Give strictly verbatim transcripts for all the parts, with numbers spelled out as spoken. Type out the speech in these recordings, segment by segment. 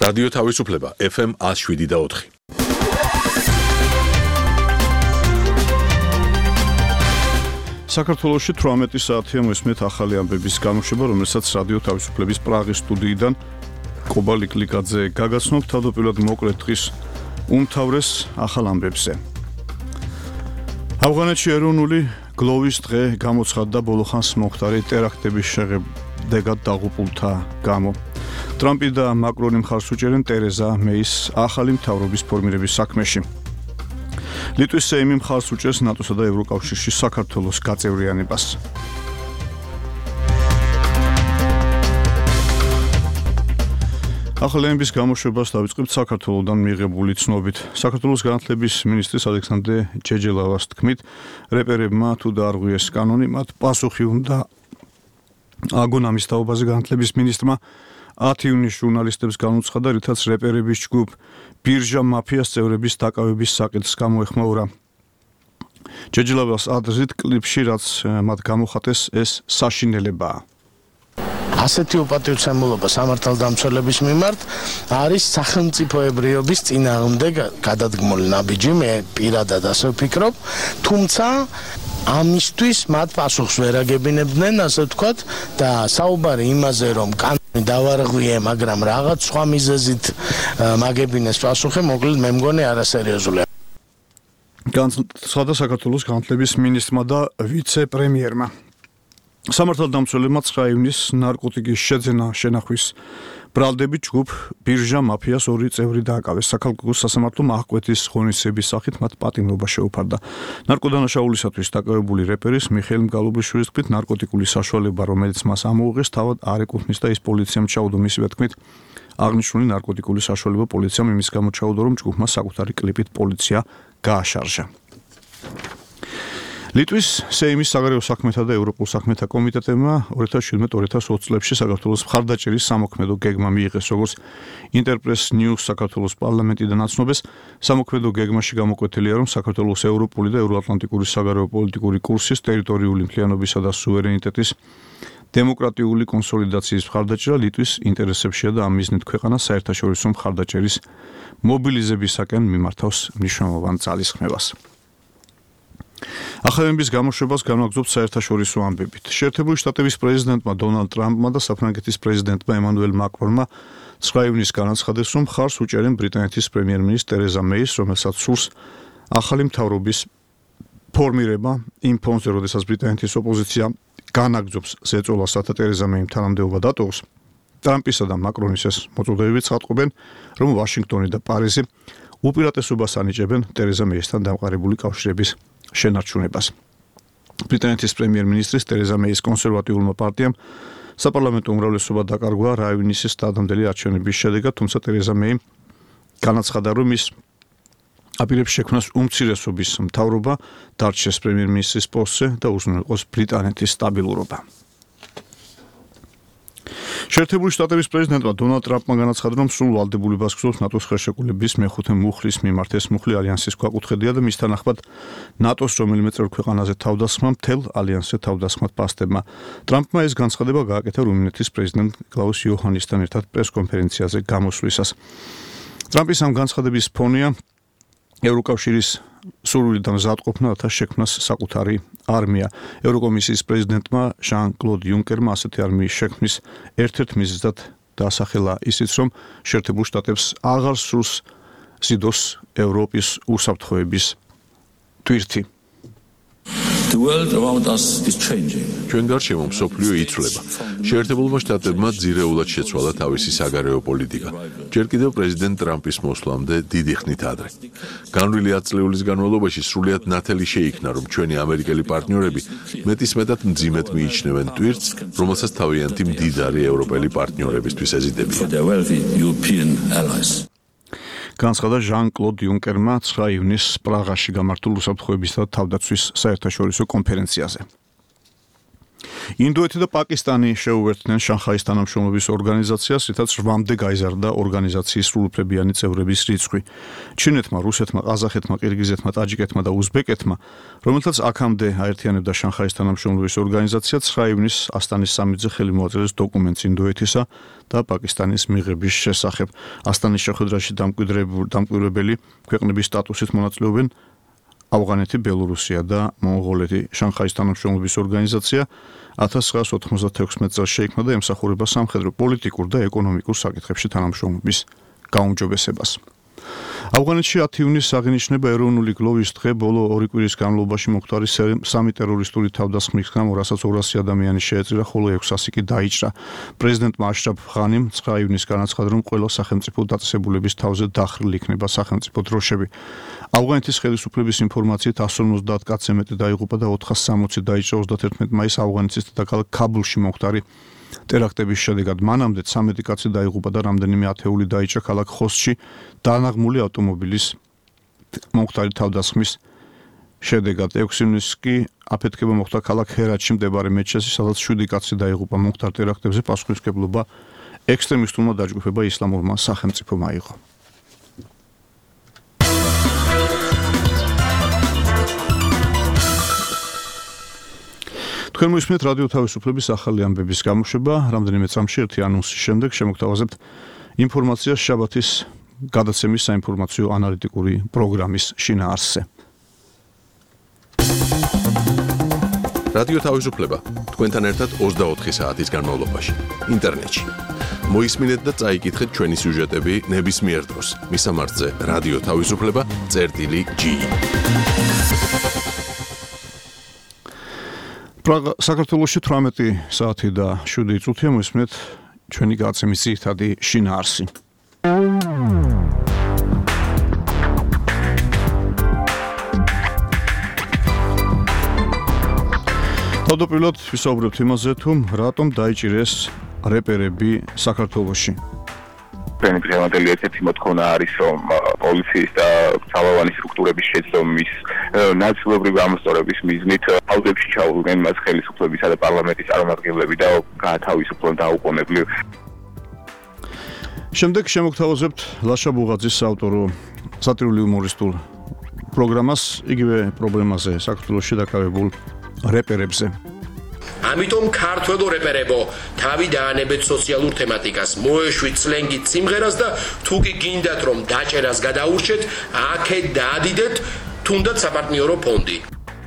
რადიო თავისუფლება ეფ ემ one oh seven და four. საქართველოში თვრამეტი საათია მოსმენთ ახალი ამბების გამოშვება, რომელსაც რადიო თავისუფლების პრაღის სტუდიიდან კობალი კლიკაძე გაგაცნობთ. თავდაპირველად მოკლედ დღის უმთავრეს ახალ ამბებზე. ავღანეთში ეროვნული გლოვის დღე გამოცხადდა ბოლოხანს მომხდარი ტერაქტების შედეგად დაღუპულთა გამო. ტრამპი და მაკრონი მხარს უჭერენ ტერეზა მეის ახალი მთავრობის ფორმირების საქმეში. ლიტვის სეიმი მხარს უჭერს ნატოსა და ევროკავშირში საქართველოს გაწევრიანებას. ახალი ამბების გამოშვებას დავიწყებთ საქართველოსდან მიღებული ცნობით. საქართველოს განათლების მინისტრის ალექსანდრე ჯეჯელავას თქმით, რეპერებმა თუ დაარღვიეს კანონი, მათ პასუხი უნდა აგონ ამის თაობაზე. განათლების მინისტრმა ათი ივნისს ჟურნალისტებს განუცხადა, რითაც რეპერების ჯგუფ ბირჟა მაფიას წევრების დაკავების საკითხს გამოეხმაურა. ჯეჯელავას აზრით, კლიპში რაც მათ გამოხატეს, ეს საშინელებაა. ასეთი უპატივცემულობა სამართალდამცველების მიმართ არის სახელმწიფოებრიობის წინააღმდეგ გადადგმული ნაბიჯი, მე პირადად ასე ვფიქრობ, თუმცა ამისთვის მათ პასუხს ვერ აგებინებდნენ, ასე ვთქვათ, და საუბარი იმაზე, რომ კანონი დავარღვიე, მაგრამ რაღაც სხვა მიზეზით მაგებინეს პასუხი, მოკლედ მე მგონი არასერიოზულია. განცხადა საქართველოს განათლების მინისტრმა და ვიცე-პრემიერმა. სამართალდამცველებმა ცხრა ივნისს ნარკოტიკის შეძენა შენახვის ბრალდებით ჯგუფ ბირჟა მაფიას ორი წევრი დააკავეს. საქალაქო სასამართლომ აღკვეთის ღონისძიების სახით მათ პატიმრობა შეუფარდა. ნარკოდანაშაულისათვის დაკავებული რეპერის მიხეილ მგალობრიშვილის თქმით, ნარკოტიკული საშუალება, რომელიც მას ამოუღეს, თავად არ ეკუთვნის და ის პოლიციამ ჩაუდო. მისივე თქმით, აღნიშნული ნარკოტიკული საშუალება პოლიციამ იმის გამო ჩაუდო, რომ ჯგუფმა საკუთარი კლიპით პოლიცია გააშარჟა. ლიტვის სეიმის საგარეო საქმეთა და ევროპულ საქმეთა კომიტეტებმა two thousand seventeen two thousand twenty წლებში საქართველოს მხარდაჭერის სამოქმედო გეგმა მიიღეს, როგორც ინტერპრეს ნიუს საქართველოს პარლამენტიდან აცნობეს. სამოქმედო გეგმაში გამოკვეთილია, რომ საქართველოს ევროპული და ევროატლანტიკური საგარეო პოლიტიკური კურსის, ტერიტორიული მთლიანობისა და სუვერენიტეტის დემოკრატიული კონსოლიდაციის მხარდაჭერა ლიტვის ინტერესებშია და ამ მიზნით ქვეყანა საერთაშორისო მხარდაჭერის მობილიზებისაკენ მიმართავს მნიშვნელოვან ძალისხმევას. ახალი ამბების გამოშვებას განვაგრძობთ საერთაშორისო ამბებით. შეერთებული შტატების პრეზიდენტმა დონალდ ტრამპმა და საფრანგეთის პრეზიდენტმა ემანუელ მაკრონმა ცხრა ივნისს განაცხადეს, რომ მხარს უჭერენ ბრიტანეთის პრემიერ-მინისტრ ტერეზა მეის, რომელსაც სურს ახალი მთავრობის ფორმირება იმ ფონზე, როდესაც ბრიტანეთის ოპოზიცია განაგრძობს ზეწოლას, რათა ტერეზა მეიმ თანამდებობა დატოვოს. ტრამპისა და მაკრონის ეს მოწოდებები ცხადყოფენ, რომ ვაშინგტონი და პარიზი უპირატესობას ანიჭებენ ტერეზა მეისთან დამყარებული კავშირების შენარჩუნებას. ბრიტანეთის პრემიერ-მინისტრის ტერეზა მეის კონსერვატიულმა პარტიამ საპარლამენტო უმრავლესობა დაკარგვა რა ივნისის დაადამდელი არჩევნების შედეგად, თუმცა ტერეზა მეი განაცხადა, რომ ის აპირებს შექმნას უმცირესობის მთავრობა, დარჩეს პრემიერ-მინისტრის პოსტზე და უზრუნველყოს ბრიტანეთის სტაბილურობა. შეერთებული შტატების პრეზიდენტმა დონალდ ტრამპმა განაცხადა, რომ სრულ ვალდებულებას გრძნობს ნატოს ხელშეკრულების მეხუთე მუხლის მიმართ. ეს მუხლი ალიანსის ქვაკუთხედია და მისთან ახლად ნატოს რომელიმე წევრ ქვეყანაზე თავდასხმა მთელ ალიანსზე თავდასხმად პასტებმა. ტრამპმა ეს განცხადება გააკეთა რუმინეთის პრეზიდენტ კლაუს იოჰანისთან ერთად პრესკონფერენციაზე გამოსვლისას. ტრამპის ამ განცხადების ფონია ევროკავშირის სურვილიდან მზადყოფნა, რათა შექმნას საკუთარი არმია. ევროკომისიის პრეზიდენტმა ჟან-კლოდ იუნკერმა ასეთი არმიის შექმნის ერთ-ერთ მიზეზად დაასახელა ისიც, რომ შეერთებულ შტატებს აღარ სურს ზიდოს ევროპის უსაფრთხოების ტვირთი. The world around us is changing. ჩვენ გარშემო მსოფლიო იცვლება. შეერთებულმა შტატებმა ძირეულად შეცვალა თავისი საგარეო პოლიტიკა. ჯერ კიდევ პრეზიდენტ ტრამპის მოსვლამდე დიდი ხნით ადრე. განვლილი ათი წლების განმავლობაში სრულიად ნათელი შეიქმნა, რომ ჩვენი ამერიკელი პარტნიორები მეტისმეტად მძიმედ მიიჩნევენ ტვირთს, რომელსაც თავიანთი მდიდარი ევროპელი პარტნიორებისთვის ეზიდებიან. განცხადა ჟან-კლოდ იუნკერმა ცხრა ივნისს პრაღაში გამართულ უსაფრთხოებისა და თავდაცვის საერთაშორისო კონფერენციაზე. ინდოეთი და პაკისტანი შეუერთდნენ შანხაის თანამშრომლობის ორგანიზაციას, რითაც რვამდე გაიზარდა ორგანიზაციის სრულუფლებიანი წევრების რიცხვი. ჩინეთმა, რუსეთმა, ყაზახეთმა, ყირგიზეთმა, ტაჯიკეთმა და უზბეკეთმა, რომელთაც აქამდე აერთიანებდა შანხაის თანამშრომლობის ორგანიზაცია, ცხრა ივნისს ასტანის სამიტზე ხელი მოაწერეს დოკუმენტს ინდოეთისა და პაკისტანის მიღების შესახებ. ასტანის შეხვედრაში დამკვირვებელი ქვეყნების სტატუსით მონაწილეობენ ავღანეთი, ბელორუსია და მონღოლეთი. შანხაის თანამშრომლობის ორგანიზაცია ათას ცხრაას ოთხმოცდათექვსმეტ წელს შეიქმნა და ემსახურება სამხედრო, პოლიტიკურ და ეკონომიკურ საკითხებში თანამშრომლობის გაუმჯობესებას. ავღანეთში ათი ივნისს აღინიშნება ეროვნული გლოვის დღე. ბოლო ორი კვირის განმავლობაში მომხდარი სამი ტერორისტული თავდასხმის გამო, რასაც ორასი ადამიანი შეეწირა, ხოლო ექვსასი კი დაიჭრა. პრეზიდენტმა აშრაფ ღანიმ ცხრა ივნისს განაცხადა, რომ ყველა სახელმწიფო დაწესებულების თავზე დახრილი იქნება სახელმწიფო დროშები. ავღანეთის ხელისუფლების ინფორმაციით εκατს ორმოცდაათ კაცზე მეტი დაიღუპა და ოთხას სამოცი დაიჭრა ოცდათერთმეტ მაისს ავღანეთის დედაქალაქ ქაბულში მომხდარი ტერაქტების შედეგად. მანამდე ცამეტი კაცი დაიღუპა და რამდენიმე ათეული დაიჭრა ქალაქ ხოსში დაანაღმული ავტომობილის მომხდარი თავდასხმის შედეგად. ექვსი ივნისს კი აფეთქება მოხდა ქალაქ ჰერატში მდებარე მეჩეთში, სადაც შვიდი კაცი დაიღუპა. მომხდარ ტერაქტებზე პასუხისმგებლობა ექსტრემისტულმა დაჯგუფებამ ისლამურმა სახელმწიფომ აიღო. თქვენ მოისმენთ რადიო თავისუფლების ახალი ამბების გამოშვება. რამდენიმე წამში ერთი ანონსის შემდეგ შემოგთავაზებთ ინფორმაციას შაბათის გადაცემის საინფორმაციო ანალიტიკური პროგრამის შინაარსზე. რადიო თავისუფლება თქვენთან ერთად ოცდაოთხი საათის განმავლობაში ინტერნეტში. მოისმინეთ და წაიკითხეთ ჩვენი სიუჟეტები ნებისმიერ დროს. მისამართზე რადიო თავისუფლება წერტილი ჯი. საქართველოში თვრამეტი საათი და შვიდი წუთია. მოისმენთ ჩვენი გადაცემის ძირითადი შინაარსი. თავდაპირველად ვისაუბრებთ იმაზე, თუ რატომ დაიჭირეს რეპერები საქართველოში. ჩვენი დღევანდელი ერთ-ერთი მოთხოვნა არის, რომ პოლიციის და ძალოვანი სტრუქტურების შეცდომის ნაწილობრივი გამოსწორების მიზნით აუდებში ჩაუდგნენ მას ხელისუფლებისა და პარლამენტის წარმომადგენლები და გაათავისუფლონ დაუყოვნებლივ. შემდეგ შემოგთავაზებთ ლაშა ბუღაძის საავტორო სატირული იუმორისტულ პროგრამას იგივე პრობლემაზე, საქართველოში დაკავებულ რეპერებზე. ამიტომ ქართველო რეპერებო, თავი დაანებეთ სოციალურ თემატიკას, მოეშვით სლენგით სიმღერას და თუ კი გინდათ რომ დაჭერას გადაურჩეთ, აქეთ დაადიდეთ თუნდაც საპარტნიორო ფონდი.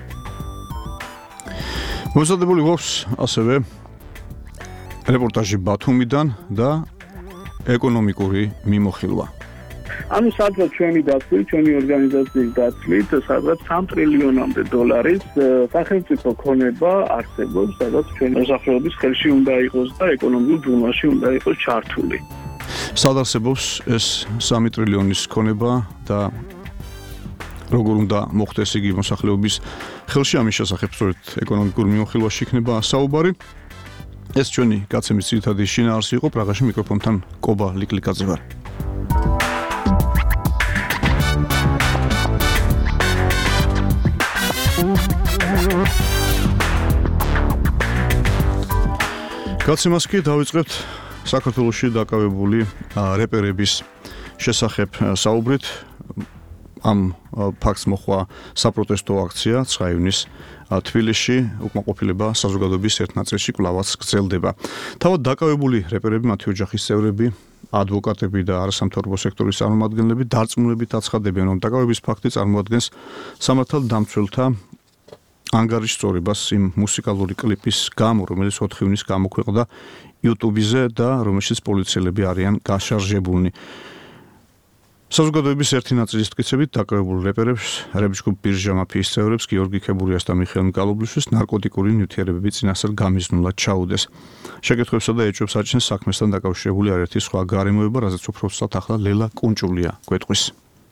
მოსადებული გვაქვს ასევე რეპორტაჟი ბათუმიდან და ეკონომიკური მიმოხილვა. ანუ სადღაც ჩვენი დაცვით, ჩვენი ორგანიზაციის დაცვით, სადღაც სამ ტრილიონამდე დოლარის სახელმწიფო ქონება არსებობს, სადაც ჩვენი მოსახლეობის ხელში უნდა იყოს და ეკონომიკურ ბუმაში უნდა იყოს ჩართული. სად არსებობს ეს სამი ტრილიონის ქონება და როგორ უნდა მოხდეს იგი მოსახლეობის ხელში? ამის შესახებ სწორედ ეკონომიკურ მიმოხილვაში იქნება საუბარი. ეს ჩვენი გაცემის ძირითადი შინაარსი იყო. პრაღაში მიკროფონთან კობა ლიკლიკაძე ვარ. გაცემას კი დავიწყებთ საქართველოში დაკავებული რეპერების შესახებ საუბრით. ამ ფაქტს მოხვა საპროტესტო აქცია ცხრა ივნისს თბილისში. უკმაყოფილება საზოგადოების ერთ ნაწილში კვლავაც გრძელდება. თავად დაკავებული რეპერები, მათი ოჯახის წევრები, ადვოკატები და არასამთავრობო სექტორის წარმომადგენლები დარწმუნებით აცხადებენ, რომ დაკავების ფაქტი წარმოადგენს სამართალდამცველთა ანგარიშწორებას იმ მუსიკალური კლიპის გამო, რომელიც ოთხი ივნისს გამოქვეყნდა YouTube-ზე და რომელშიც პოლიციელები არიან გაშარჟებულნი. საზოგადოების ერთი ნაწილის მტკიცებით დაკავებულ რეპერებს, რეპ-ჯგუფ ბირჟა მაფიის წევრებს, გიორგი ქებურიას და მიხეილ მკალობლიშვილს ნარკოტიკული ნივთიერებები წინასწარ გამიზნულად ჩაუდეს. შეკითხვებსა და ეჭვებს აჩენს საქმესთან დაკავშირებული არაერთი სხვა გარემოება, რაზეც უფრო სწრაფად ახლა ლელა კუნჭულია გვეტყვის.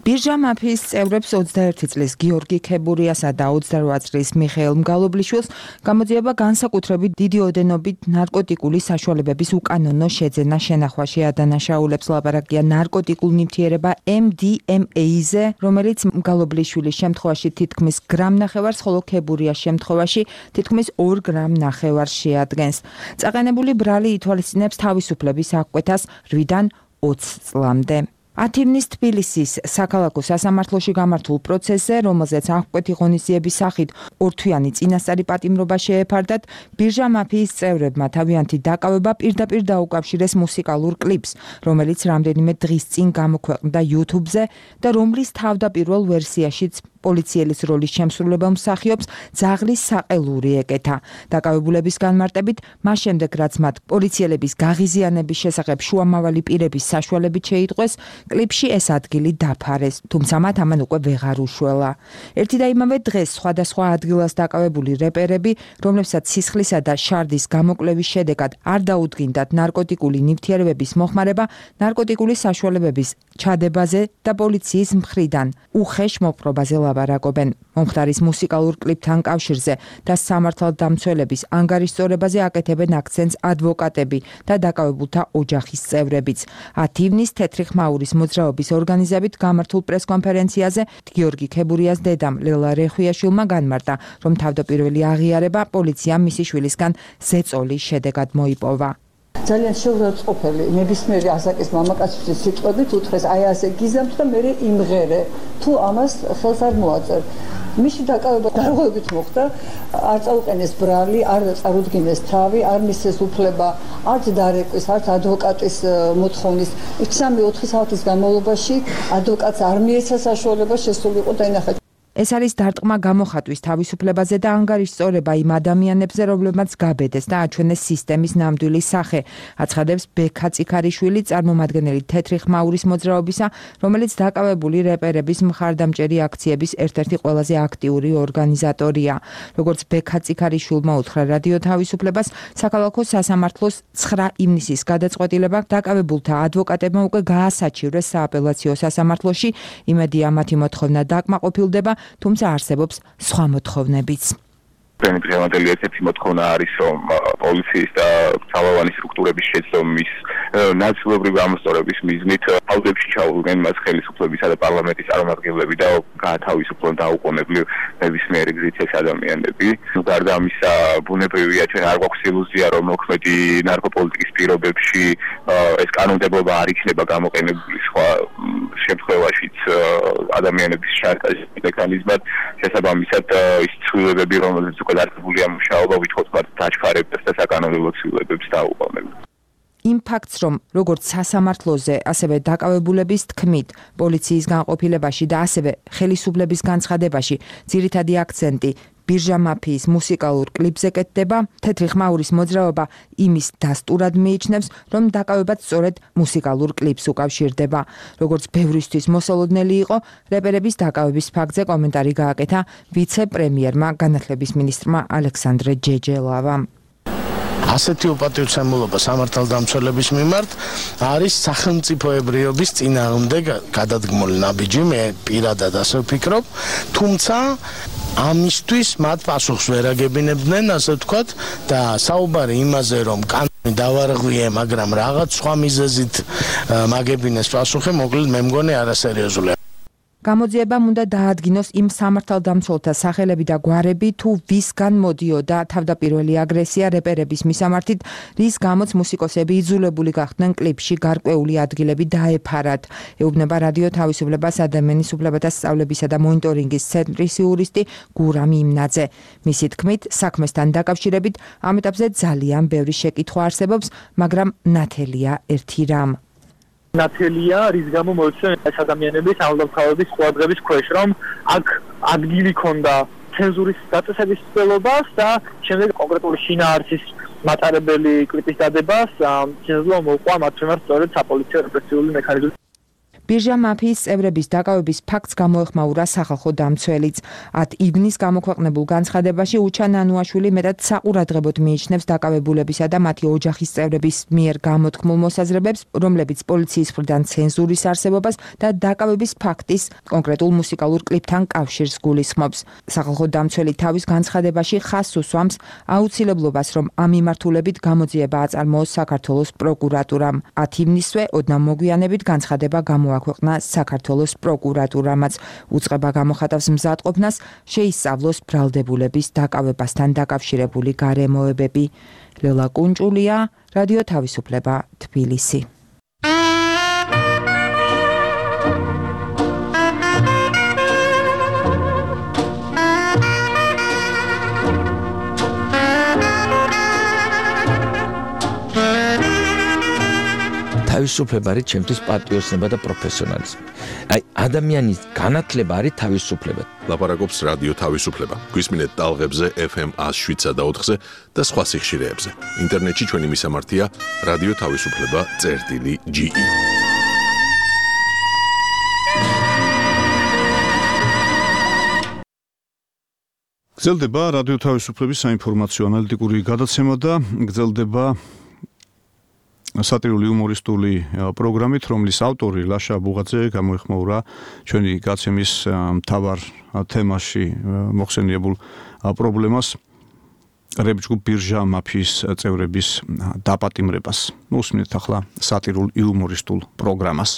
ბირჟა მაფიის წევრებს ოცდაერთი წლის გიორგი ქებურიასა და ოცდარვა წლის მიხეილ მგალობლიშვილს გამოძიება განსაკუთრებით დიდი ოდენობით ნარკოტიკული საშუალებების უკანონო შეძენა შენახვაში ადანაშაულებს. ლაპარაკია ნარკოტიკულ ნივთიერება M D M A-ზე, რომელიც მგალობლიშვილის შემთხვევაში თითქმის გრამ ნახევარს, ხოლო ქებურიას შემთხვევაში თითქმის ორ გრამ ნახევარს შეადგენს. წაყენებული ბრალი ითვალისწინებს თავისუფლების აღკვეთას რვიდან ოცი წლამდე. ათივნის თბილისის საქალაქო სასამართლოში გამართულ პროცესზე, რომელზეც აღკვეთი ღონისძიების სახით ორთვიანი წინასწარი პატიმრობა შეეფარდათ, ბირჟა მაფიის წევრებმა თავიანთი დაკავება პირდაპირ დაუკავშირეს მუსიკალურ კლიპს, რომელიც რამდენიმე დღის წინ გამოქვეყნდა YouTube-ზე და რომლის თავდაპირველ ვერსიაშიც პოლიციელის როლის შემსრულებელ მსახიობს ძაღლის საყელური ეკეთა. დაკავებულების განმარტებით, მას შემდეგ რაც მათ პოლიციელების გაღიზიანების შესახებ შუამავალი პირების საშუალებით შეიტყვეს, კლიპში ეს ადგილი დაფარეს, თუმცა მათ ამან უკვე ვეღარ უშველა. ერთი და იმავე დღეს სხვადასხვა ადგილას დაკავებული რეპერები, რომლებსაც სისხლისა და შარდის გამოკვლევის შედეგად არ დაუდგინდათ ნარკოტიკული ნივთიერებების მოხმარება, ნარკოტიკული საშუალებების ჩადებაზე და პოლიციის მხრიდან უხეშ მოპყრობაზე ლაპარაკობენ. მომხდარის მუსიკალურ კლიპთან კავშირზე და სამართალდამცველების ანგარიშწორებაზე აკეთებენ აქცენტს ადვოკატები და დაკავებულთა ოჯახის წევრებიც. ათივნის თეთრი ხმაურის მოძრაობის ორგანიზებით გამართულ პრესკონფერენციაზე გიორგი ქებურიას დედამ ლელა რეხვიაშვილმა განმარტა, რომ თავდაპირველი აღიარება პოლიციამ მისი შვილისგან ზეწოლის შედეგად მოიპოვა. ძალიან შეურაცხყოფელი ნებისმიერი ასაკის მამაკაცის სიტყვებით უთხრეს აი ასე გიზამთ და მე იმღერე თუ ამას ხელს არ მოაწერ. მისი დაკავება დარღვევით მოხდა, არ წაუყენეს ბრალი, არ წარუდგინეს თავი, არ მისცეს უფლება არც დარეკვის, არც ადვოკატის მოთხოვნის. სამი ოთხი საათის განმავლობაში ადვოკატს არ მიეცა საშუალება შესულიყო და ინახა. ეს არის დარტყმა გამოხატვის თავისუფლებაზე და ანგარიშწორება იმ ადამიანებზე, რომლებმაც გაბედეს და აჩვენეს სისტემის ნამდვილი სახე, აცხადებს ბექა წიქარიშვილი, წარმომადგენელი თეთრი ხმაურის მოძრაობისა, რომელიც დაკავებული რეპერების მხარდამჭერი აქციების ერთ-ერთი ყველაზე აქტიური ორგანიზატორია. როგორც ბექა წიქარიშვილმა უთხრა რადიო თავისუფლებას, საქალაქო სასამართლოს ცხრა ივნისის გადაწყვეტილება დაკავებულთა ადვოკატებმა უკვე გაასაჩივრეს სააპელაციო სასამართლოში, იმედია მათი მოთხოვნა დაკმაყოფილდება, თუმცა არსებობს სხვა მოთხოვნებიც. პრემიერ-პრემიერი ერთ-ერთი მოთხოვნა არის, რომ პოლიციის და ძალოვანი სტრუქტურების შეცდომის ნაწილობრივ გამოსწორების მიზნით აუდებში ჩაუდგნენ მას ხელისუფლებისა და პარლამენტის წარმომადგენლები და გაათავისუფლონ დაუყოვნებლივ ნებისმიერი გზით ეს ადამიანები. გარდა ამისა, ბუნებრივია, ჩვენ არ გვაქვს ილუზია, რომ მოქმედი ნარკოპოლიტიკის პირობებში ეს კანონმდებლობა არ იქნება გამოყენებული სხვა შემთხვევაშიც ადამიანების შანტაჟის მექანიზმად. შესაბამისად, ის ცვლილებები, რომელზეც უკვე დარწმუნებულია მუშაობა, ვითხოვთ მათ დაჩქარებდეს და საკანონმდებლო ცვლილებებს დაუყოვნებლივ. იმ ფაქტს, რომ როგორც სასამართლოზე, ასევე დაკავებულების თქმით, პოლიციის განყოფილებაში და ასევე ხელისუფლების განცხადებაში ძირითადი აქცენტი ბირჟა მაფიის მუსიკალურ კლიპზე კეთდება, თეთრი ხმაურის მოძრაობა იმის დასტურად მიიჩნევს, რომ დაკავებაც სწორედ მუსიკალურ კლიპს უკავშირდება. როგორც ბევრისთვის მოსალოდნელი იყო, რეპერების დაკავების ფაქტზე კომენტარი გააკეთა ვიცე-პრემიერმა, განათლების მინისტრმა ალექსანდრე ჯეჯელავამ. ასეთი უპატივცემულობა სამართალდამცველების მიმართ არის სახელმწიფოებრიობის წინააღმდეგ გადადგმული ნაბიჯი, მე პირადად ასე ვფიქრობ, თუმცა ამისთვის მათ პასუხს ვერ აგებინებდნენ, ასე ვთქვათ, და საუბარი იმაზე, რომ კანონი დავარღვიე, მაგრამ რაღაც სხვა მიზეზით მაგებინეს პასუხი, მოკლედ მე მგონი არასერიოზულია. გამოძიებამ უნდა დაადგინოს იმ სამართალდამცველთა სახელები და გვარები, თუ ვისგან მოდიოდა თავდაპირველი აგრესია რეპერების მისამართით, რის გამოც მუსიკოსები იძულებული გახდნენ კლიპში გარკვეული ადგილები დაეფარათ. ეუბნება რადიო თავისუფლებას ადამიანის უფლებათა სწავლებისა და მონიტორინგის ცენტრის იურისტი გურამ იმნაძე. მისი თქმით, საქმესთან დაკავშირებით ამ ეტაპზე ძალიან ბევრი შეკითხვა არსებობს, მაგრამ ნათელია ერთი რამ. ნათელია, რის გამო მოიცვა ეს ადამიანების ალდამთავების ყურადღების ქვეშ, რომ აქ ადგილი ქონდა ცენზურის დაწესების ცდილობას და შემდეგ კონკრეტული შინაარსის მატარებელი კლიპის დადებას, შესაძლოა მოუყვა მათ მიმართ სწორედ საპოლიციო რეპრესიული მექანიზმი. ბირჟა მაფიის წევრების დაკავების ფაქტს გამოეხმაურა სახალხო დამცველიც. ათ ივნის გამოქვეყნებულ განცხადებაში უჩა ნანუაშვილი მეტად საყურადღებოდ მიიჩნევს დაკავებულებისა და მათი ოჯახის წევრების მიერ გამოთქმულ მოსაზრებებს, რომლებიც პოლიციის მხრიდან ცენზურის არსებობას და დაკავების ფაქტის კონკრეტულ მუსიკალურ კლიპთან კავშირს გულისხმობს. სახალხო დამცველი თავის განცხადებაში ხაზს უსვამს აუცილებლობას, რომ ამ მიმართულებით გამოძიება აწარმოოს საქართველოს პროკურატურამ. ათ ივნისვე ოდნავ მოგვიანებით განცხადება გამოაქვეყნა საქართველოს პროკურატურამაც. უწყება გამოხატავს მზადყოფნას შეისწავლოს ბრალდებულების დაკავებასთან დაკავშირებული გარემოებები. ლელა კუნჭულია, რადიო თავისუფლება, თბილისი. თავისუფლება არის ჩემთვის პატრიოტიზმი და პროფესიონალიზმი. აი ადამიანის განათლება არის თავისუფლება. ლაპარაკობს რადიო თავისუფლება. გვისმინეთ ტალღებზე ეფ ემ one oh seven და ოთხზე და სხვა სიხშირეებზე. ინტერნეტში ჩვენი მისამართია რადიო თავისუფლება წერტილი ჯი ი. გრძელდება რადიო თავისუფლების საინფორმაციო ანალიტიკური გადაცემა და გრძელდება სატირული იუმორისტული პროგრამით, რომლის ავტორი ლაშა ბუღაძე გამოეხმაურა ჩვენი გაცემის მთავარ თემაში მოხსენიებულ პრობლემას, რეპ-ჯგუფ ბირჟა მაფიის წევრების დაპატიმრებას. მოусმინეთ ახლა სატირულ იუმორისტულ პროგრამას.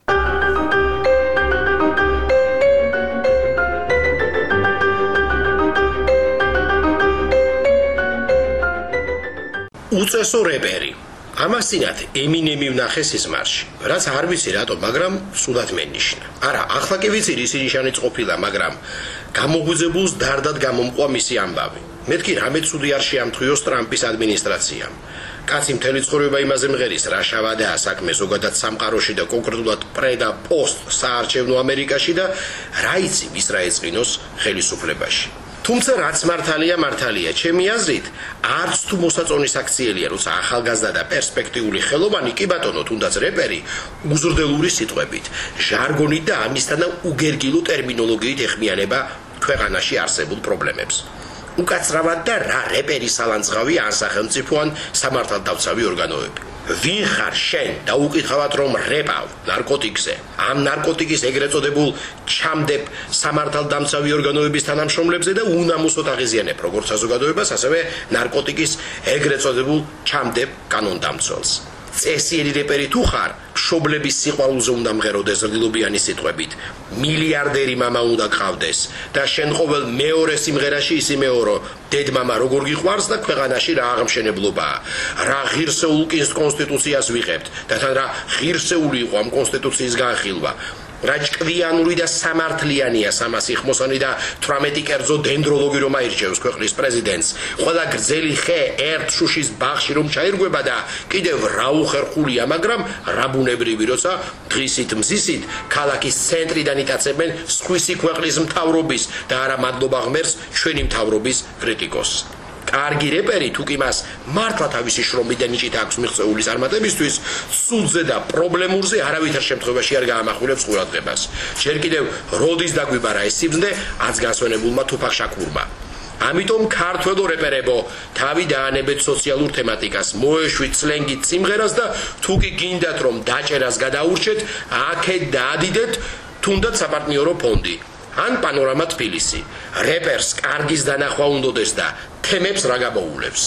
უწესო რეპერი ამასინათ ემინემი ვნახე სიზმარში, რაც არ ვიცი რატო, მაგრამ სულად მენიშნა. არა, ახლა კი ვიცი რის ნიშანიც ყოფილა, მაგრამ გამოგვიძებულს დარდად გამომყვა მისი ამბავი. მეთქი რამე ცუდი არ შეამთხვიოს ტრამპის ადმინისტრაციამ. კაცი მთელი ცხოვრება იმაზე მღერის, რა შავადაა საქმე ზოგადად სამყაროში და კონკრეტულად პრედა პოსტ საარჩევნო ამერიკაში და რა იცი ვის რა ეწყინოს ხელისუფლებაში. თუმცა რაც მართალია მართალია, ჩემი აზრით, არც თუ მოსაწონის აქციელია, როცა ახალგაზრდა და პერსპექტიული ხელოვანი კი ბატონო, თუნდაც რეპერი, უზრდელური სიტყვებით, ჟარგონით და ამისთანა უგერგილო ტერმინოლოგიით ეხმიანება ქვეყანაში არსებულ პრობლემებს. უკაცრავად და რა რეპერი სალანძღავი ან სახელმწიფო ან სამართალდამცავი ორგანოები. ვინ ხარ შენ და უკითხავად რომ რეპავ ნარკოტიკზე? ამ ნარკოტიკის ეგრეთ წოდებულ ჩამდებ სამართალდამცავი ორგანოების თანამშრომლებზე და უნამუსოდ აღიზიანებ როგორც საზოგადოებას, ასევე ნარკოტიკის ეგრეთ წოდებულ ჩამდებ კანონდამცველს. წესიერი რეპერი თუ ხარ, მშობლების სიყვარულზე უნდა მღეროდეს რძდილობიანი სიტყვებით. მილიარდერი მამა უნდა გყავდეს და შენ ყოველ მეორე სიმღერაში ისიმეორო, დედმამა როგორ გიყვარს და ქვეყანაში რა აღმშენებლობაა. რა ღირსეულ კონსტიტუციას ვიღებთ და თან რა ღირსეული იყო ამ კონსტიტუციის განხილვა. რა ჭკვიანური და სამართლიანია სამასი ხმოსანი და თვრამეტი კერძო დენდროლოგი რომ აირჩევს ქვეყნის პრეზიდენტს. ყველა გრძელი ხე ერთ შუშის ბაღში რომ ჩაირგვება და კიდევ რა უხერხულია, მაგრამ რა ბუნებრივი, როცა დღისით მზისით ქალაქის ცენტრიდან იტაცებენ სხვისი ქვეყნის მთავრობის და არა მადლობა ღმერთს ჩვენი მთავრობის კრიტიკოსს. კარგი რეპერი თუ კი მას მართლა თავისი შრომით და ნიჭით აქვს მიღწეული წარმატებისთვის, ცუდზე და პრობლემურზე არავითარ შემთხვევაში არ გაამახვილებს ყურადღებას. ჯერ კიდევ როდის დაგვიბარა ეს სიბრძნე აც განსვენებულმა თუფახ შაქურმა. ამიტომ ქართველო რეპერებო, თავი დაანებეთ სოციალურ თემატიკას, მოეშვით სლენგით სიმღერას და თუ კი გინდათ რომ დაჭერას გადაურჩეთ, აქეთ დაადიდეთ თუნდაც საპარტნიორო ფონდი. ან პანორამა თბილისი. რეპერს კარგის დანახვა უნდოდეს და თემებს რა გამოულებს.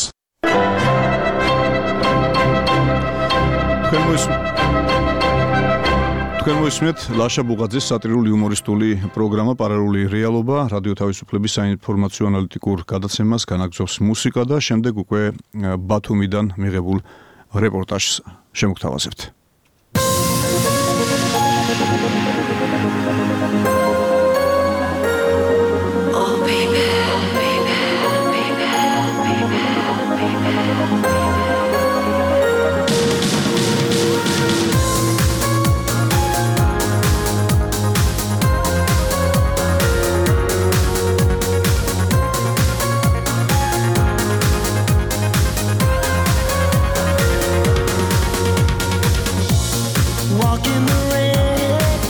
თქვენ მოისმენთ ლაშა ბუღაძის სატირული იუმორისტული პროგრამა პარალელური რეალობა, რადიო თავისუფლების საინფორმაციო ანალიტიკურ გადაცემას განაგრძობს მუსიკა და შემდეგ უკვე ბათუმიდან მიღებულ რეპორტაჟს შემოგთავაზებთ. Walk in the rain.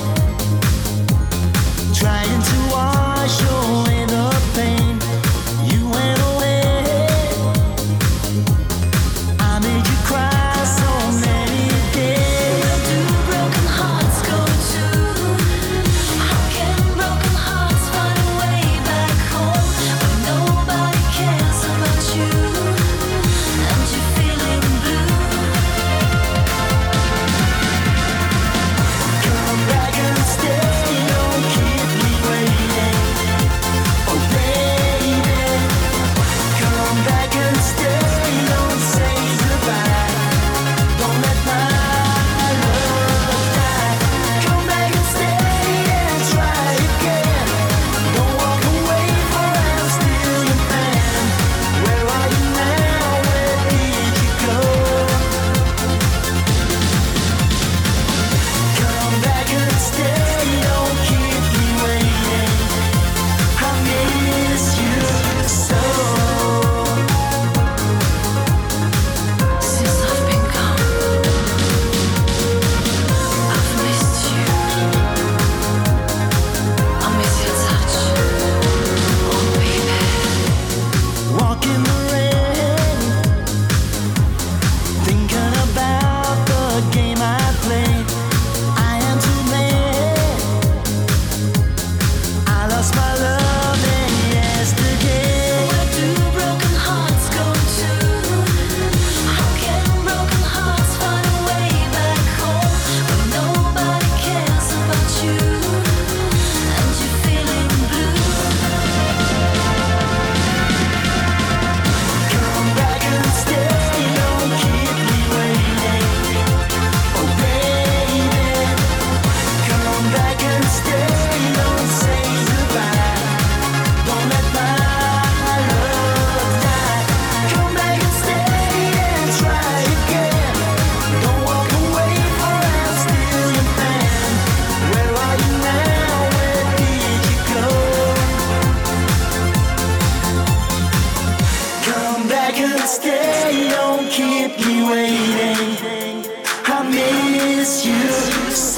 and stay, don't keep me waiting. I miss you so.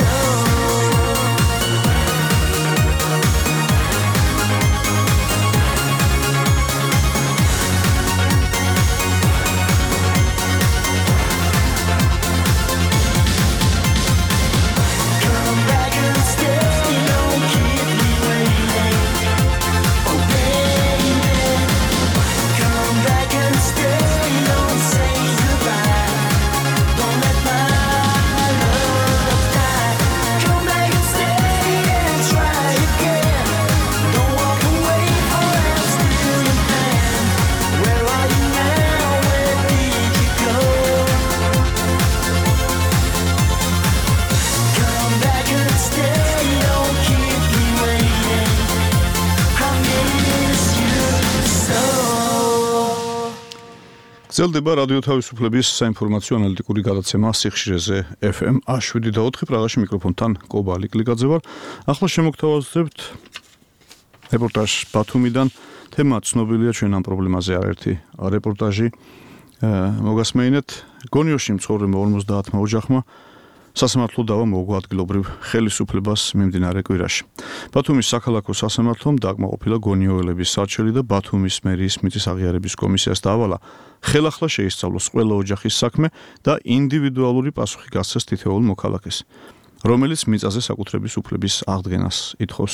გრძელდება რადიო თავისუფლების საინფორმაციო ანალიტიკური გადაცემა სიხშირეზე ეფ ემ შვიდ და ოთხი პრაღაში მიკროფონთან კობალი კლიკაძე ვარ. ახლა შემოგთავაზებთ რეპორტაჟ ბათუმიდან. თემა ცნობილია ჩვენ ამ პრობლემაზე არაერთი რეპორტაჟი მოგასმენინეთ. გონიოში მცხოვრებმა ორმოცდაათმა ოჯახმა სასამართლო დავა მოუგო ადგილობრივ ხელისუფლებას მიმდინარე კვირაში. ბათუმის საქალაქო სასამართლომ დაკმაყოფილა გონიოელების სარჩელი და ბათუმის მერიის მიწის აღიარების კომისიას დაავალა ხელახლა შეისწავლოს ყველა ოჯახის საქმე და ინდივიდუალური პასუხი გასცეს თითოეულ მოქალაქეს, რომელიც მიწაზე საკუთრების უფლების აღდგენას ითხოვს.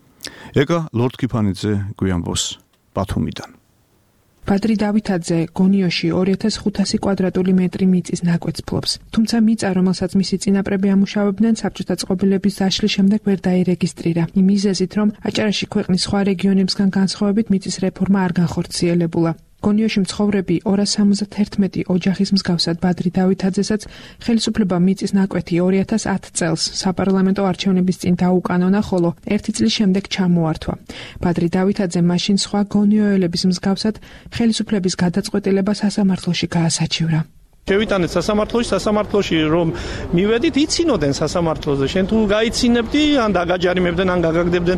ეკა ლორდ კიფანიძე გვიამბოს ბათუმიდან. ბადრი დავითაძე გონიოში ორი ათას ხუთასი კვადრატული მეტრი მიწის ნაკვეთს ფლობს. თუმცა მიწა, რომელსაც მისი წინაპრები ამუშავებდნენ, საბჭოთა წყობილების დაშლის შემდეგ ვერ დაირეგისტრირა. იმ მიზეზით, რომ აჭარაში ქვეყნის სხვა რეგიონებსგან განსხვავებით მიწის რეფორმა არ განხორციელებულა. გონიოში მცხოვრები ორას სამოცდაერთმეტი ოჯახის მსგავსად ბადრი დავითაძესაც ხელისუფლება მიწის ნაკვეთი ორი ათას ათ წელს საპარლამენტო არჩევნების წინ დაუკანონა, ხოლო ერთი წლის შემდეგ ჩამოართვა. ბადრი დავითაძე მაშინ სხვა გონიოელების მსგავსად ხელისუფლების გადაწყვეტილება სასამართლოში გაასაჩივრა. შევიტანეთ სასამართლოში, სასამართლოში რომ მივედით, იცინოდენ სასამართლოზე. შენ თუ გაიცინებდი, ან დაგაჯარიმებდნენ, ან გაგაგდებდნენ.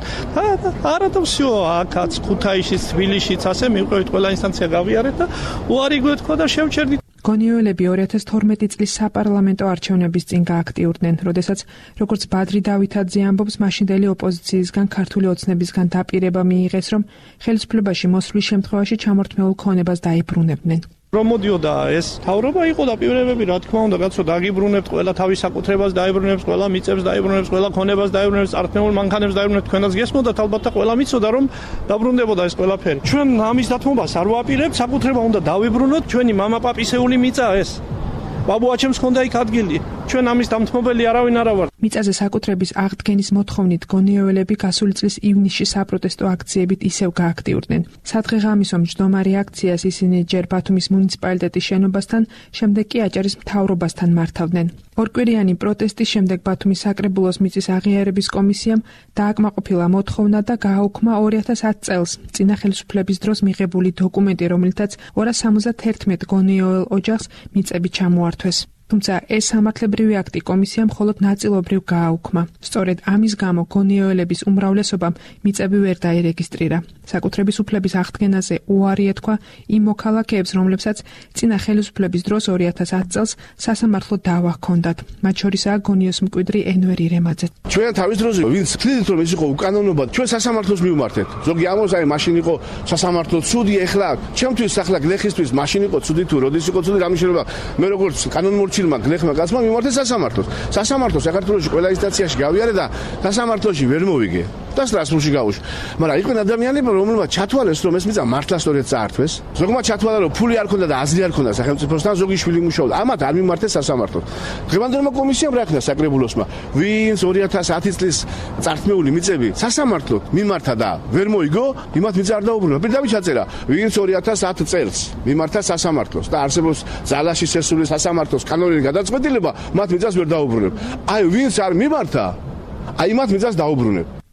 არა და всё, აქაც ქუთაისშიც, თბილისშიც ასე მივყევით, ყველა ინსტანცია გავიარეთ და უარი გვეთქვა და შევჩერდით. გონიოელები ორი ათას თორმეტი წლის საპარლამენტო არჩევნების წინ გააქტიურდნენ, როდესაც როგორც ბადრი დავითაძე ამბობს, მაშინდელი ოპოზიციისგან ქართული ოცნებისგან დაპირება მიიღეს, რომ ხელისუფლებაში მოსვლის შემთხვევაში ჩამორთმეულ ქონებას დაიბრუნებდნენ. რომ მოდიოდა ეს თავრობა იყო და პირებები, რა თქმა უნდა, კაცო, დაგიბრუნებთ, ყველა თავის საკუთრებას დაიბრუნებს, ყველა მიწებს დაიბრუნებს, ყველა ქონებას დაიბრუნებს, წართმეულ მანქანებს დაიბრუნებს, თქვენაც გესმოდათ ალბათ და ყველა მიცოდა რომ დაბრუნდებოდა ეს ყველაფერი. ჩვენ ამის დათმობას არ ვაპირებთ, საკუთრება უნდა დავიბრუნოთ, ჩვენი მამაპაპისეული მიწა ეს. ბაბუაჩემს ხონდა იქ ადგილი. ჩვენ ამის დამთმობელი არავინ არა ვართ. მიწაზე საკუთრების აღდგენის მოთხოვნით გონიოელები გასული წლის ივნისში საპროტესტო აქციებით ისევ გააქტიურდნენ. სადღეღამისო მჯდომარე აქციას ისინი ჯერ ბათუმის მუნიციპალიტეტის შენობასთან, შემდეგ კი აჭარის მთავრობასთან მართავდნენ. ორკვირიანი პროტესტის შემდეგ ბათუმის საკრებულოს მიწის აღიარების კომისიამ დააკმაყოფილა მოთხოვნა და გააუქმა ორი ათას ათ წელს წინა ხელისუფლების დროს მიღებული დოკუმენტი, რომელთაც ორას სამოცდაერთმეტ გონიოელ ოჯახს მიწები ჩამოართვეს. თუმცა ეს სამართლებრივი აქტი კომისიამ მხოლოდ ნაწილობრივ გააუქმა. სწორედ ამის გამო გონიოელების უმრავლესობამ მიწები ვერ დაირეგისტრირა. საკუთრების უფლების აღდგენაზე უარი ეთქვა იმ მოქალაქეებს, რომლებსაც წინა ხელისუფლების დროს ორი ათას ათ წელს სასამართლო დავა ჰქონდათ. მათ შორისაა გონიოს მკვიდრი ენვერი რემაძე. ჩვენ თავის დროზე ვინც ვთქვით, რომ ეს იყო უკანონობა, ჩვენ სასამართლოს მივმართეთ. ზოგი ამბობს, აი მაშინ იყო სასამართლო ცუდი, ეხლა ჩემთვის ახლა გლეხისთვის მაშინ იყო ცუდი თუ როდის იყო ცუდი, რამე შეიძლება მე როგორც კანონმორჩილმა გლეხმა კაცმა მივმართეთ სასამართლოს. სასამართლოს საქართველოში ყველა ინსტანციაში გავიარე და სასამართლოში ვერ მოვიგე. და სტრასბურგში გავუშვი. მაგრამ იყვნენ ადამიანები, რომლებმაც ჩათვალეს, რომ ეს მიწა მართლა სწორედ წაართვეს. ზოგმა ჩათვალა, რომ ფული არ ქონდა და აზრი არ ქონდა სახელმწიფოსთან, ზოგი შვილი მუშაობდა. ამათ არ მიმართეს სასამართლოს. დღევანდელმა კომისიამ რა ხნა საკრებულოსმა, ვინც ორი ათას ათი წლის წართმეული მიწები სასამართლოდ მიმართა და ვერ მოიგო, იმათ მიწა არ დაუბრუნა. პირდაპირ ჩაწერა, ვინც ორი ათას ათ წელს მიმართა სასამართლოს და არსებობს ძალაში შესული სასამართლოს კანონური გადაწყვეტილება, მათ მიწას ვერ დაუბრუნებ. აი ვინც არ მიმართა, აი მათ მიწას დაუბრუნებ.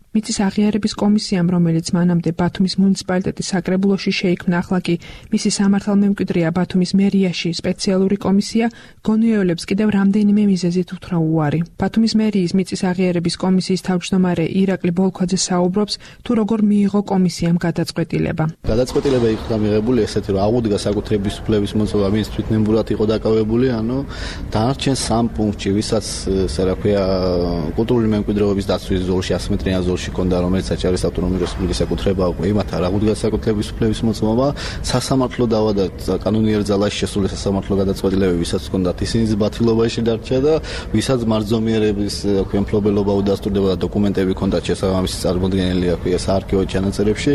მიწის აღიარების კომისიამ, რომელიც მანამდე ბათუმის მუნიციპალიტეტის საკრებულოში შეიქმნა, ახლა კი მისი სამართალმემკვიდრეა ბათუმის მერიაში სპეციალური კომისია, გონიოელებს კიდევ რამდენიმე მიზეზით უთხრა უარი. ბათუმის მერიის მიწის აღიარების კომისიის თავმჯდომარე ირაკლი ბოლქვაძე საუბრობს, თუ როგორ მიიღო კომისიამ გადაწყვეტილება. გადაწყვეტილება იქნა მიღებული ესეთი, რომ აღუდგა საკუთრების უფლების მოწმობა, ვინც თვითნებურად იყო დაკავებული, ანუ დანარჩენ სამ პუნქტში, ვისაც ესე რა ქვია, კულტურული მემკვიდრეობის დაცვის ზოლში, ას მეტრიან ზოლში კონდა, რომელიც საჭირის ავტონომიური რესპუბლიკის საკუთრება უკვე იმათ არ აღუდგა საკუთრების უფლების მოწმობა, სასამართლო დავა და კანონიერ ძალაში შესული სასამართლო გადაწყვეტილებები, ვისაც კონდათ ისინიც ბათილობაში დარჩა და ვისაც მარჯვენიერების ქვია მფლობელობა უდასტურდება და დოკუმენტები კონდათ შესაბამისი წარმოდგენილი აქვია საარქივო ჩანაწერებში,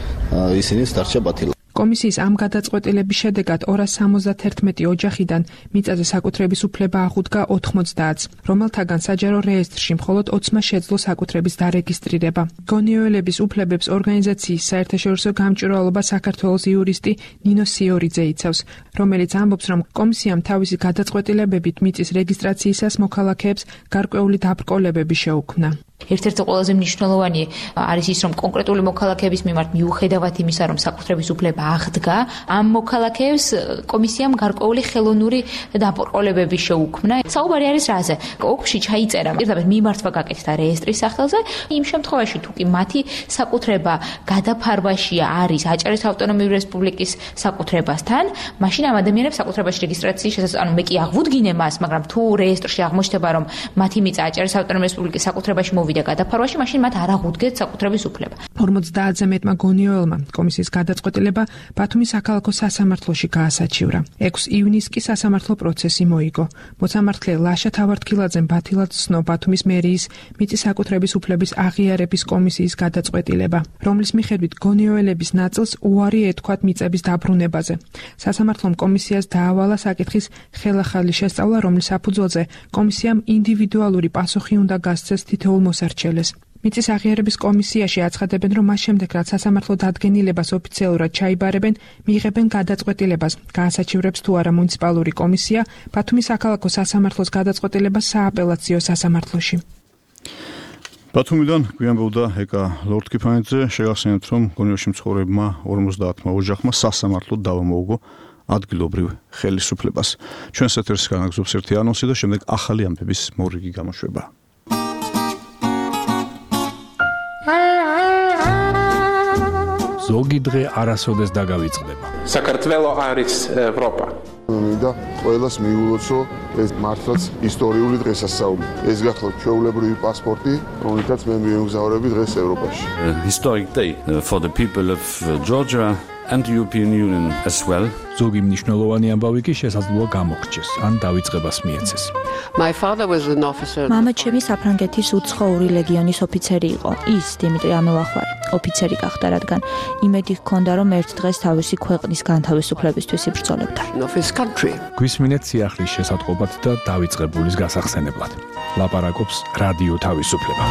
ისინიც დარჩა ბათილ. კომისიის ამ გადაწყვეტილების შედეგად ორას სამოცდაერთმეტი ოჯახიდან მიწაზე საკუთრების უფლება აღუდგა ოთხმოცდაათს, რომელთაგან საჯარო რეესტრში მხოლოდ ოცმა შეძლო საკუთრების დარეგისტრირება. გონიოელების უფლებებს ორგანიზაციის საერთაშორისო გამჭვირვალობა საქართველოს იურისტი ნინო სიორიძე იცავს, რომელიც ამბობს, რომ კომისიამ თავისი გადაწყვეტილებებით მიწის რეგისტრაციისას მოქალაქეებს გარკვეული დაბრკოლებები შეუქმნა. ერთ-ერთი ყველაზე მნიშვნელოვანი არის ის, რომ კონკრეტული მოქალაქეების მიმართ მიუხედავად იმისა, რომ საკუთრების უფლება აღდგა, ამ მოქალაქეებს კომისიამ გარკვეული ხელოვნური დაბრკოლებები შეუქმნა. საუბარი არის რაზე? ოქში ჩაიწერა პირდაპირ მიმართვა გაკეთდა რეესტრის სახელზე, იმ შემთხვევაში თუ კი მათი საკუთრება გადაფარვაშია არის აჭარის ავტონომიური რესპუბლიკის საკუთრებასთან, მაშინ ამ ადამიანებს საკუთრებაში რეგისტრაციის შესაძლებლობა, ანუ მე კი აღვუდგინე მას, მაგრამ თუ რეესტრში აღმოჩნდება, რომ მათი მიწა აჭარის ავტონომიური რესპუბლიკის საკუთრებაში მოვიდა გადაფარვაში, მაშინ მათ არ აღუდგეთ საკუთრების უფლება. ორმოცდაათზე მეტმა გონიოელმა კომისიის გადაწყვეტილება ბათუმის საქალაქო სასამართლოში გაასაჩივრა. ექვსი ივნისს კი სასამართლო პროცესი მოიგო. მოსამართლე ლაშა თავართქილაძემ ბათილად ცნო ბათუმის მერიის მიწის საკუთრების უფლების აღიარების კომისიის გადაწყვეტილება, რომლის მიხედვით გონიოელების ნაწილს უარი ეთქვათ მიწების დაბრუნებაზე. სასამართლომ კომისიას დაავალა საკითხის ხელახალი შესწავლა, რომლის საფუძველზე კომისიამ ინდივიდუალური პასუხი უნდა გასცეს თითოეულ მოსარჩელეს. მიწის აღიარების კომისიაში აცხადებენ, რომ მას შემდეგ, რაც სასამართლო დადგენილებას ოფიციალურად ჩაიბარებენ, მიიღებენ გადაწყვეტილებას, გაასაჩივრებს თუ არა მუნიციპალური კომისია ბათუმის საქალაქო სასამართლოს გადაწყვეტილებას სააპელაციო სასამართლოში. ბათუმიდან გვიანბოვდა ეკა ლორდ-კიფანიძე, შეგახსენებთ, რომ გონიოში მცხოვრებმა ორმოცდაათმა ოჯახმა სასამართლოდ დავა მოუგო ადგილობრივ ხელისუფლებას. ჩვენს ეთერს განაგზობს ერთი ანონსი და შემდეგ ახალი ამბების მორიგი გამოშვება. ზოგი დღე არასოდეს დაგავიწყდება. საქართველო არის ევროპა. მინდა ყველას მიულოცო ეს მართლაც ისტორიული დღესასწაული. ეს გახლავთ ჩვეულებრივი პასპორტი, რომელთაც მე მივემგზავრები დღეს ევროპაში. Historic day for the people of Georgia and the European Union as well. ზოგი მნიშვნელოვანი ამბავი კი შესაძლოა გამოგრჩეს, ან დავიწყებას მიეცეს. My father was an officer. მამა ჩემი საფრანგეთის უცხოური ლეგიონის ოფიცერი იყო. ის დიმიტრი ამელახვარი ოფიცერი გახდა, რადგან იმედი ჰქონდა, რომ ერთ დღეს თავისი ქვეყნის განთავისუფლებისთვის იბრძოლებდა. გვისმინეთ სიახლის შესატყობად და დავიწყებულის გასახსენებლად. ლაპარაკობს რადიო თავისუფლება.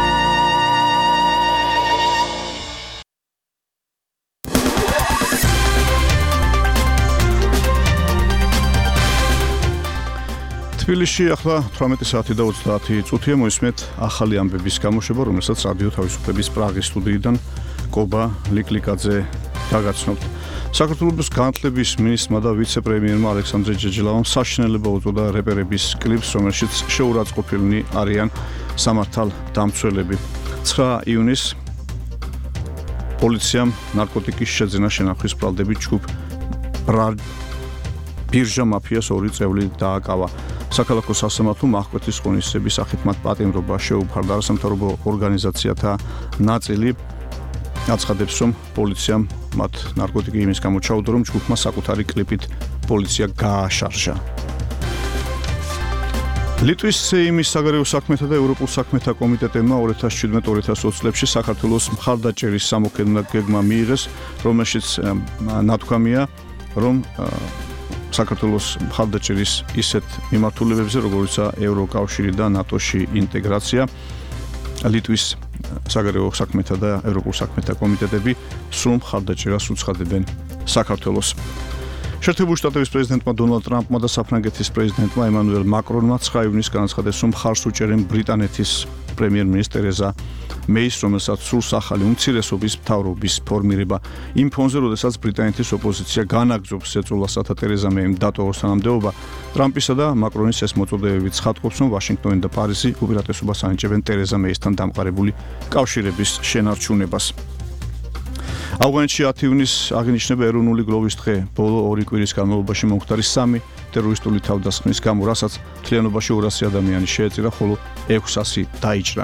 თბილისში ახლა თვრამეტი საათი და ოცდაათი წუთია, მოისმენთ ახალი ამბების გამოშვება, რომელსაც რადიო თავისუფლების პრაღის სტუდიიდან კობა ლიკლიკაძე გაგაცნობთ. საქართველოს განათლების მინისტრმა და ვიცე-პრემიერმა ალექსანდრე ჯეჯელავამ საშინელება უწოდა რეპერების კლიპს, რომელშიც შეურაცხყოფილნი არიან სამართალ დამცველები. ცხრა ივნისს პოლიციამ ნარკოტიკის შეძენა შენახვის ბრალდებით ჯგუფ ბირჟა მაფიას ორი წევრი დააკავა. საქალაქო სასამართლომ აღკვეთის ღონისძიების სახით მათ პატიმრობა შეუფარდა. არასამთავრობო ორგანიზაციათა ნაწილი აცხადებს, რომ პოლიციამ მათ ნარკოტიკი იმის გამო ჩაუდო, რომ ჯგუფმა საკუთარი კლიპით პოლიცია გააშარჟა. ლიტვის სეიმის საგარეო საქმეთა და ევროპულ საქმეთა კომიტეტებმა ორი ათას შვიდმეტ ორი ათას ოცი წლებში საქართველოს მხარდაჭერის სამოქმედო გეგმა მიიღეს, რომელშიც ნათქვამია, რომ საქართველოს მხარდაჭერის ისეთ მიმართულებებზე, როგორიცაა ევროკავშირი და ნატოში ინტეგრაცია, ლიტვის საგარეო საქმეთა და ევროპულ საქმეთა კომიტეტები სრულ მხარდაჭერას უცხადებენ საქართველოს. შეერთებული შტატების პრეზიდენტმა დონალდ ტრამპმა და საფრანგეთის პრეზიდენტმა ემანუელ მაკრონმა ცხრა ივნისს განაცხადეს, რომ მხარს უჭერენ ბრიტანეთის პრემიერ-მინისტრ ტერეზა მეის, რომელსაც სურს ახალი უმცირესობის მთავრობის ფორმირება. იმ ფონზე, როდესაც ბრიტანეთის ოპოზიცია განაგრძობს ეწოლას, რათა ტერეზა მეიმ დატოვოს თანამდებობა, ტრამპისა და მაკრონის ეს მოწოდებები ცხადყოფს, რომ ვაშინგტონი და პარიზი უპირატესობას ანიჭებენ ტერეზა მეისთან დამყარებული კავშირების შენარჩუნებას. ავღანეთში ათი ივნისს აღინიშნება ეროვნული გლოვის დღე. ბოლო ორი კვირის განმავლობაში მომხდარი სამი ტერორისტული თავდასხმის გამო, რასაც მთლიანობაში ორასი ადამიანი შეეწირა, ხოლო ექვსასი დაიჭრა.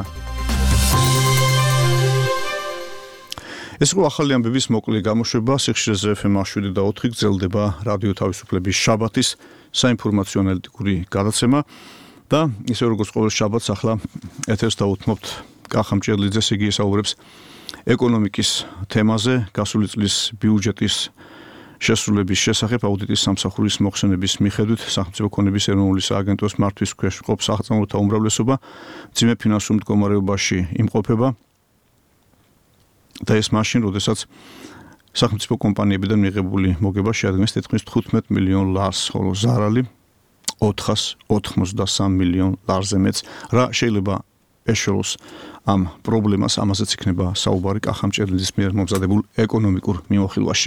ეს იყო ახალი ამბების მოკლე გამოშვება. სიხშირეზე ეფ ემ შვიდი და ოთხი გრძელდება რადიო თავისუფლების შაბათის საინფორმაციო ანალიტიკური გადაცემა და ისე როგორც ყოველ შაბათს ახლა ეთერს დაუთმობთ კახა მჭედლიძეს, იგი ესაუბრებს ეკონომიკის თემაზე, გასული წლის ბიუჯეტის შესრულების შესახებ. აუდიტის სამსახურის მოხსენების მიხედვით სახელმწიფო ქონების ეროვნული სააგენტოს მართვის ქვეშ მყოფ სახელმწიფოთა უმრავლესობა მძიმე ფინანსურ მდგომარეობაში იმყოფება და ეს მაშინ, როდესაც სახელმწიფო კომპანიებიდან მიღებული მოგება შეადგენს თითქმის თხუთმეტ მილიონ ლარს, ხოლო ზარალი ოთხას ოთხმოცდასამ მილიონ ლარზე მეც. რა შეიძლება ეშელოს ამ პრობლემას, ამაზეც იქნება საუბარი კახა მჭედლიძის მიერ მომზადებულ ეკონომიკურ მიმოხილვაში.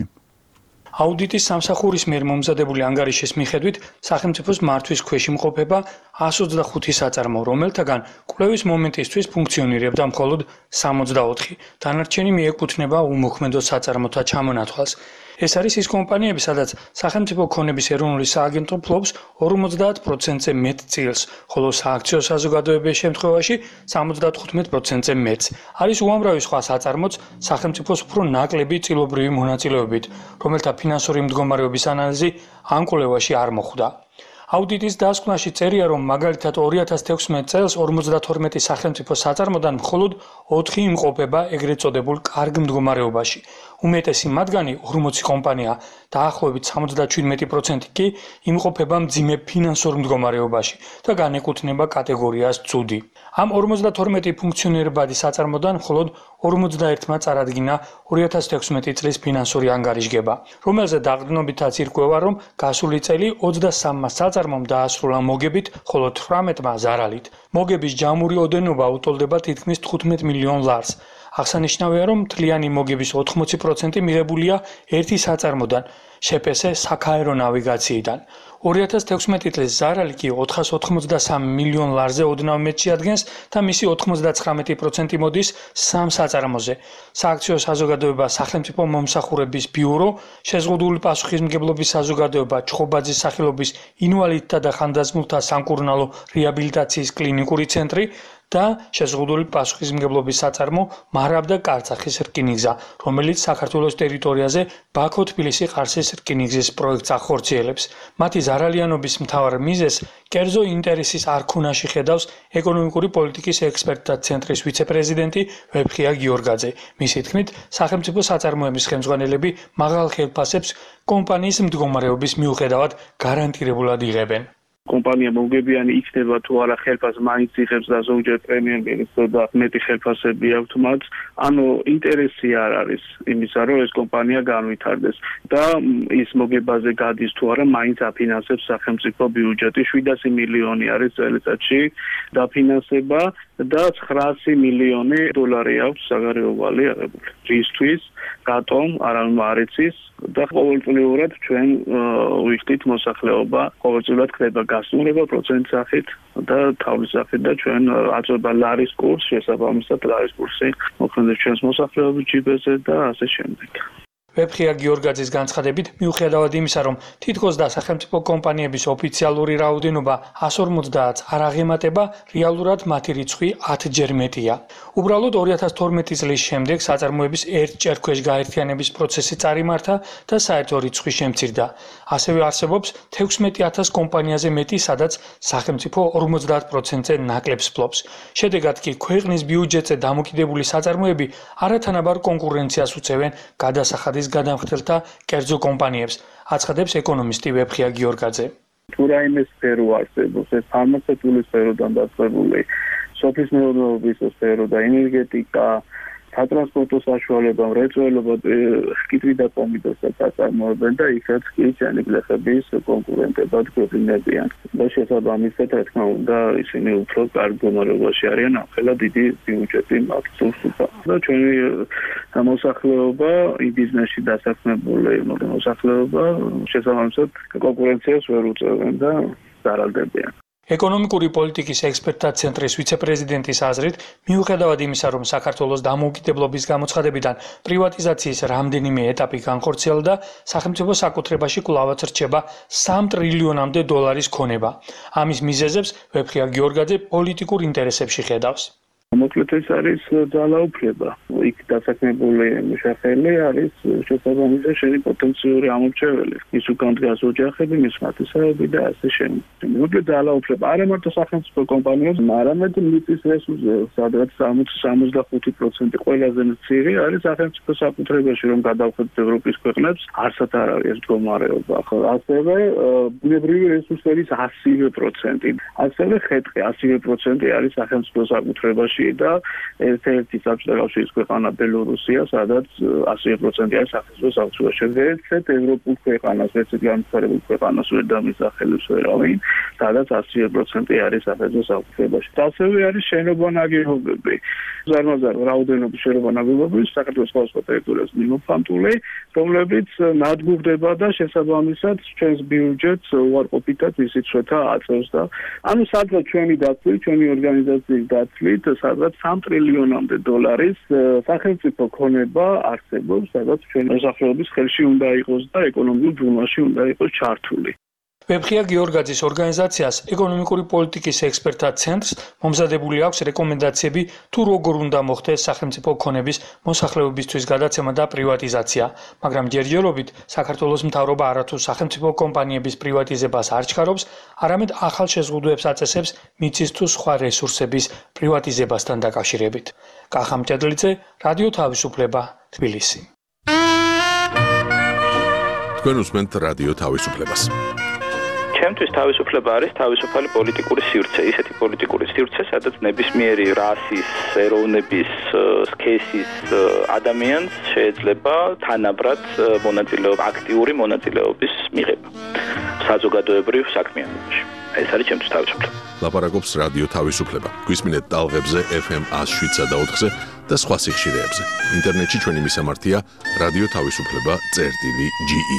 აუდიტის სამსახურის მიერ მომზადებული ანგარიშის მიხედვით სახელმწიფოს მართვის ქვეშ იმყოფება εκατს ოცდახუთი საწარმო, რომელთაგან კვლევის მომენტისთვის ფუნქციონირებდა მხოლოდ სამოცდაოთხი. დანარჩენი მიეკუთვნება უმოქმედო საწარმოთა ჩამონათვალს. ეს არის ის კომპანიები, სადაც სახელმწიფო ქონების ეროვნული სააგენტო ფლობს ორმოცდაათ პროცენტზე მეტ წილს, ხოლო სააქციო საზოგადოების შემთხვევაში სამოცდათხუთმეტ პროცენტზე მეტს. არის უამრავი სხვა საწარმოც სახელმწიფოს უფრო ნაკლები წილობრივი მონაწილეობით, რომელთა ფინანსური მდგომარეობის ანალიზი ამ კვლევაში არ მოხვდა. აუდიტის დასკვნაში წერია, რომ მაგალითად ორი ათას თექვსმეტ წელს ორმოცდათორმეტი სახელმწიფო საწარმოდან მხოლოდ ოთხი იმყოფება ეგრეთ წოდებულ კარგ მდგომარეობაში. უმეტესი მათგანი ორმოცი კომპანია, დაახლოებით სამოცდაჩვიდმეტი პროცენტი კი იმყოფება მძიმე ფინანსურ მდგომარეობაში და განეკუთვნება კატეგორიას ცუდი. ამ ორმოცდათორმეტი ფუნქციონირებადი საწარმოდან მხოლოდ ორმოცდაერთმა წარადგინა ორი ათას თექვსმეტი წლის ფინანსური ანგარიშგება, რომელზე დაყრდნობითაც ირკვევა, რომ გასული წელი ოცდასამმა საწარმომ დაასრულა მოგებით, ხოლო თვრამეტმა ზარალით. მოგების ჯამური ოდენობა უტოლდება თითქმის თხუთმეტ მილიონ ლარს. აღსანიშნავია, რომ მთლიანი მოგების ოთხმოცი პროცენტი მიღებულია ერთი საწარმოდან, შეპესე საქაერო ნავიგაციიდან. ორი ათას თექვსმეტი წლის ზარალი კი ოთხას ოთხმოცდასამ მილიონ ლარზე ოდნავ მეტ შეადგენს და მისი ოთხმოცდაცხრამეტი პროცენტი მოდის სამ საწარმოზე. სააქციო საზოგადოება სახელმწიფო მომსახურების ბიურო, შეზღუდული პასუხისმგებლობის საზოგადოება, ჩხობაძის სახელობის ინვალიდთა და ხანდაზმულთა სამკურნალო რეაბილიტაციის კლინიკური ცენტრი და შეზღუდული პასუხისმგებლობის საწარმო მარაბდა კარცახის რკინიგზა, რომელიც საქართველოს ტერიტორიაზე ბაქო-თბილისი-ყარსის რკინიგზის პროექტს ახორციელებს. მათი ზარალიანობის მთავარ მიზეზს კერძო ინტერესის არქონაში ხედავს ეკონომიკური პოლიტიკის ექსპერტთა ცენტრის ვიცე-პრეზიდენტი ვეფხია გიორგაძე. მისი თქმით, სახელმწიფო საწარმოების ხელმძღვანელები მაღალ ხელფასებს კომპანიის მდგომარეობის მიუხედავად გარანტირებულად იღებენ. კომპანია მოგებიანი იქნება თუ არა ხელფასს მაინც იღებს და ზოგჯერ პრემიერ-მინისტრ და მეტი ხელფასები აქვთ მათ. ანუ ინტერესი არ არის იმისა, რომ ეს კომპანია განვითარდეს და ის მოგებაზე გადის თუ არა, მაინც აფინანსებს სახელმწიფო ბიუჯეტი. შვიდასი მილიონი არის წელიწადში დაფინანსება და ცხრაასი მილიონი დოლარი აქვს საგარეო ვალე აღებული. რისთვის, რატომ, არავინ არ იცის და ყოველწლიურად ჩვენ ვიხდით მოსახლეობა ყოველწლიურად ხდება გასტუმრება პროცენტის სახით და თავის სახით და ჩვენ აწובה ლარის კურსს, შესაბამისად ლარის კურსი მოქმედებს ჩვენს მოსახლეობის ჯიბეზე და ასე შემდეგ. ვეფხია გიორგაძის განცხადებით, მიუხედავად იმისა, რომ თითქოს და სახელმწიფო კომპანიების ოფიციალური რაოდენობა εκατს ორმოცდაათს არ აღემატება, რეალურად მათი რიცხვი ათჯერ მეტია. უბრალოდ ორი ათას თორმეტი წლის შემდეგ საწარმოების ერთჯერ ქვეშ გაერთიანების პროცესი წარიმართა და საერთო რიცხვი შემცირდა. ასევე არსებობს თექვსმეტი ათას კომპანიაზე მეტი, სადაც სახელმწიფო ორმოცდაათ პროცენტზე ნაკლებს ფლობს. შედეგად კი ქვეყნის ბიუჯეტზე დამოკიდებული საწარმოები არათანაბარ კონკურენციას უწევენ გადასახადის გადამხდელთა კერძო კომპანიებს, აცხადებს ეკონომისტი ვეფხია გიორგაძე. თუ რაიმე სფერო არსებობს, ეს ფარმაცევტული სფეროდან დაწყებული, სოფლის მეურნეობის სფერო და ენერგეტიკა, სატრანსპორტო საშუალება, მრეწველობა, ხკიტრი და პომიდორსაც აწარმოებენ და იქაც კი ჭიანის გლეხების კონკურენტებად გვეყინებიან. და შესაბამისად, რა თქმა უნდა, ისინი უფრო კარგ მდგომარეობაში არიან, ამხელა დიდი ბიუჯეტი მაქვს უხსულა. და ჩვენი მოსახლეობა, იმ ბიზნესში დასაქმებული მოსახლეობა შესაბამისად კონკურენციას ვერ უწევენ და ზარალდებიან. ეკონომიკური პოლიტიკის ექსპერტთა ცენტრის ვიცე-პრეზიდენტის აზრით, მიუხედავად იმისა, რომ საქართველოს დამოუკიდებლობის გამოცხადებიდან პრივატიზაციის რამდენიმე ეტაპი განხორციელდა, სახელმწიფო საკუთრებაში კვლავაც რჩება სამ ტრილიონამდე დოლარის ქონება. ამის მიზეზებს ვეფხია გიორგაძე პოლიტიკურ ინტერესებში ხედავს. მოკლედ ეს არის ძალაუფლება. იქ დასაქმებული მუშახელი არის შესაბამისად შენი პოტენციური ამორჩეველი. ის უკან დგას ოჯახები, მის მათესავები და ასე შემდეგ. მოკლედ ძალაუფლება. არა მარტო სახელმწიფო კომპანიებს, არამედ მიწის რესურსზე, სადაც სამოცდა-სამოცდახუთი პროცენტი ყველაზე მცირე არის სახელმწიფო საკუთრებაში, რომ გადავხედოთ ევროპის ქვეყნებს, არსად არ არის ეს მდგომარეობა. ხო, ასევე ბუნებრივი რესურსების ასივე პროცენტი. ასევე ხეთყი ასივე პროცენტი არის სახელმწიფო საკუთრებაში და ერთ-ერთი საბჭოთა კავშირის ქვეყანა ბელორუსია, სადაც ასივე პროცენტი არის სახელმწიფო საკუთრებაში. ერთ-ერთ ევროპულ ქვეყანას, ერთ-ერთ განვითარებულ ქვეყანას ვერ დამისახელებს ვერავინ, სადაც ასივე პროცენტი არის სახელმწიფო საკუთრებაში. ასევე არის შენობა ნაგებობები. ზარმაზარ რაოდენობის შენობა ნაგებობების საქართველოს სხვადასხვა ტერიტორიაზე მიმოფანტული, რომლებიც ნადგურდება და შესაბამისად ჩვენს ბიუჯეტს უარყოფითად მისი წვეთა აწევს და ანუ სადღაც ჩვენი დაცვით, ჩვენი ორგანიზაციის დაცვით სადღაც სამ ტრილიონამდე დოლარის სახელმწიფო ქონება არსებობს, სადაც ჩვენი მოსახლეობის ხელში უნდა იყოს და ეკონომიკურ ბრძოლაში უნდა იყოს ჩართული. ვეფხია გიორგაძის ორგანიზაციას ეკონომიკური პოლიტიკის ექსპერტთა ცენტრს მომზადებული აქვს რეკომენდაციები თუ როგორ უნდა მოხდეს სახელმწიფო ქონების მოსახლეობისთვის გადაცემა და პრივატიზაცია, მაგრამ ჯერჯერობით საქართველოს მთავრობა არათუ სახელმწიფო კომპანიების პრივატიზებას არ ჩქარობს, არამედ ახალ შეზღუდვებს აწესებს მიწის თუ სხვა რესურსების პრივატიზებასთან დაკავშირებით. კახა მჭედლიძე, რადიო თავისუფლება, თბილისი. თქვენ უსმენთ რადიო თავისუფლებას. ჩემთვის თავისუფლება არის თავისუფალი პოლიტიკური სივრცე, ისეთი პოლიტიკური სივრცე, სადაც ნებისმიერი რასის, ეროვნების, სქესის ადამიანს შეიძლება თანაბრად მონაწილეობა, აქტიური მონაწილეობის მიღება საზოგადოებრივ საქმიანობაში. ეს არის ჩემთვის თავისუფლება. ლაპარაკობს რადიო თავისუფლება. გვისმინეთ ტალღებზე ეფ ემ ას შვიდსა და ოთხზე და სხვა სიხშირეებზე. ინტერნეტში ჩვენი მისამართია რადიო თავისუფლება წერტილი ჯი ი.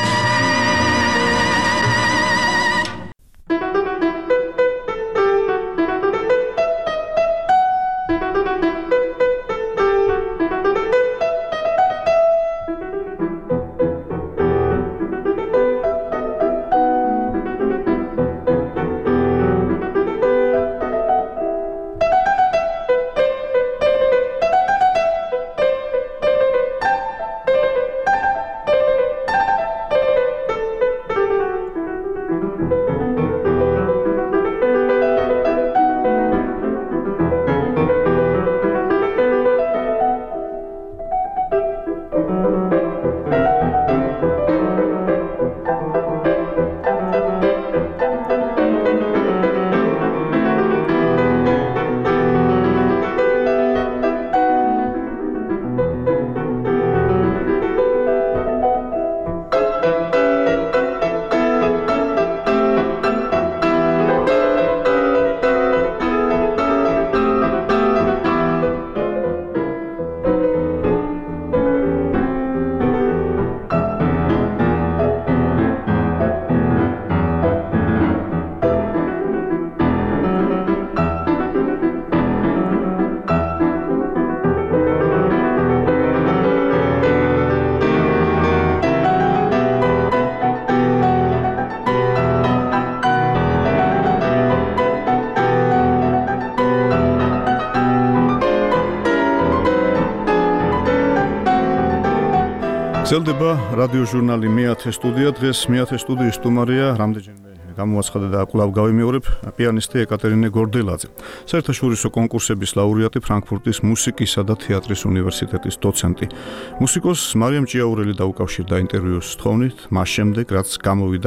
გრძელდება რადიო ჟურნალი მეათე სტუდია. დღეს მეათე სტუდიის სტუმარია რამდენჯერმე გამოაცხადა და კვლავ გავიმეორებ პიანისტი ეკატერინე გორდელაძე. საერთაშორისო კონკურსების ლაურეატი, ფრანკფურტის მუსიკისა და თეატრის უნივერსიტეტის დოცენტი. მუსიკოს მარიამ ჭიაურელი დაუკავშირდა ინტერვიუს თხოვნით მას შემდეგ, რაც გამოვიდა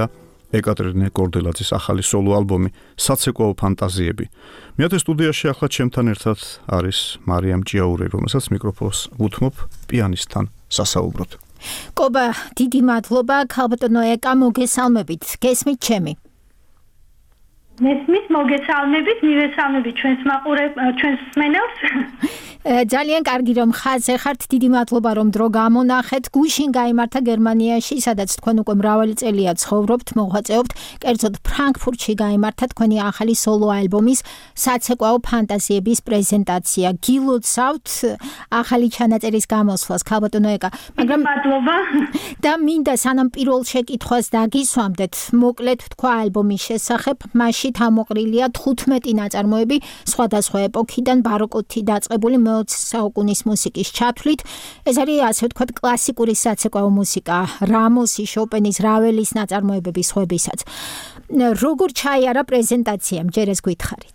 ეკატერინე კორდელაძის ახალი სოლო ალბომი საცეკვაო ფანტაზიები. მეათე სტუდიაში ახლა ჩემთან ერთად არის მარიამ ჭიაური, რომელსაც მიკროფონს ვუთმობ პიანისტთან სასაუბროდ. კობა, დიდი მადლობა, ქალბატონო ეკა, მოგესალმებით. გესმით ჩემი? მესმის მოგესალმებით, მივესალმებით ჩვენს მაყურებ ჩვენს მსმენელს. ძალიან კარგი რომ ხაზე ხართ, დიდი მადლობა რომ დრო გამონახეთ. გუშინ გაიმართა გერმანიაში, სადაც თქვენ უკვე მრავალი წელია ცხოვრობთ, მოღვაწეობთ, კერძოდ ფრანკფურტში გაიმართა თქვენი ახალი სოლო ალბომის საცეკვაო ფანტაზიების პრეზენტაცია. გილოცავთ ახალი ჩანაწერის გამოსვლას, ქალბატონო ეკა, მაგრამ მადლობა. და მინდა სანამ პირველ შეკითხვას დაგისვამდეთ, მოკლედ თქვა ალბომის შესახებ, მასში ამოყრილია თხუთმეტი ნაწარმოები სხვადასხვა ეპოქიდან ბაროკოთი დაწყებული მეოცე საუკუნის მუსიკის ჩათვლით. ეს არის ასე ვთქვათ კლასიკური საცეკვაო მუსიკა, რამოსი, შოპენის, რაველის ნაწარმოებების ხვებისაც. როგორ ჩაიარა პრეზენტაციამ, ჯერ ეს გითხარით?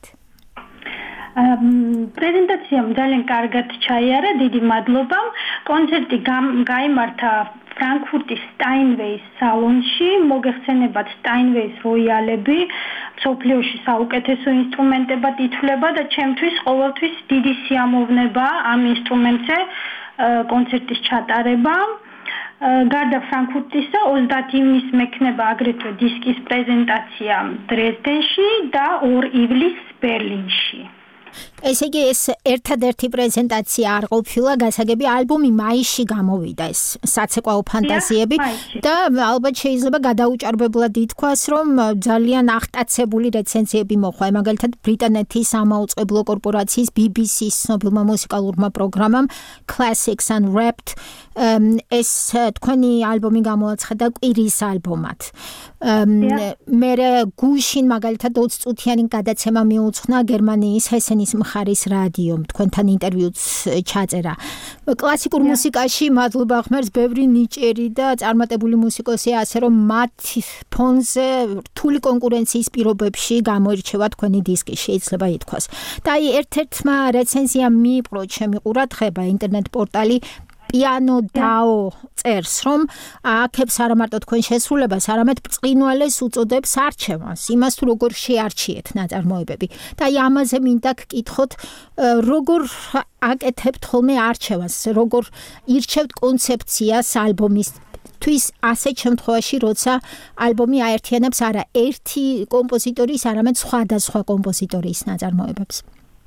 პრეზენტაციამ ძალიან კარგად ჩაიარა, დიდი მადლობა. კონცერტი გაიმართა ფრანკფურტის სტაინვეის სალონში, მოგეხსენებათ სტაინვეის როიალები, მსოფლიოში საუკეთესო ინსტრუმენტებად ითვლება და ჩემთვის ყოველთვის დიდი სიამოვნება ამ ინსტრუმენტზე კონცერტის ჩატარება. გარდა ფრანკფურტისა ოცდაათი ივნისს მექნება აგრეთვე დისკის პრეზენტაცია დრეზდენში და ორ ივლისს ბერლინში. ესე იგი ეს ერთადერთი პრეზენტაცია არ ყოფილა, გასაგები ალბომი მაისში გამოვიდა, ეს საცეკვაო ფანტაზიები და ალბათ შეიძლება გადაუჭარბებლად ითქვას, რომ ძალიან აღტაცებული რეცენზიები მოჰყვა, მაგალითად ბრიტანეთის ამაუწყებლო კორპორაციის ბი ბი სის ცნობილმა მუსიკალურმა პროგრამამ Classics Unwrapped ეს თქვენი ალბომი გამოაცხადა კვირის ალბომად. მე გუშინ მაგალითად ოცი წუთიანი გადაცემა მიუძღვნა გერმანიის ჰესენის მხარის რადიომ, თქვენთან ინტერვიუც ჩაწერა. კლასიკურ მუსიკაში მადლობა ღმერთს ბევრი ნიჭიერი და წარმატებული მუსიკოსია, ასე რომ მათ ფონზე რთული კონკურენციის პირობებში გამოირჩევა თქვენი დისკი, შეიძლება ითქვას. და აი ერთ-ერთმა რეცენზიამ მიიპყრო ჩემი ყურადღება ინტერნეტ პორტალი Piano Dao წერს, რომ აქებს არა მარტო თქვენ შესრულებას, არამედ ბრწყინვალეს უწოდებს არჩევანს, იმას თუ როგორ შეარჩიეთ ნაწარმოებები. და აი ამაზე მინდა გკითხოთ, როგორ აკეთებთ ხოლმე არჩევანს, როგორ ირჩევთ კონცეფციას ალბომის თვის ასეთ შემთხვევაში, როცა ალბომი აერთიანებს არა ერთი კომპოზიტორის, არამედ სხვადასხვა კომპოზიტორის ნაწარმოებებს.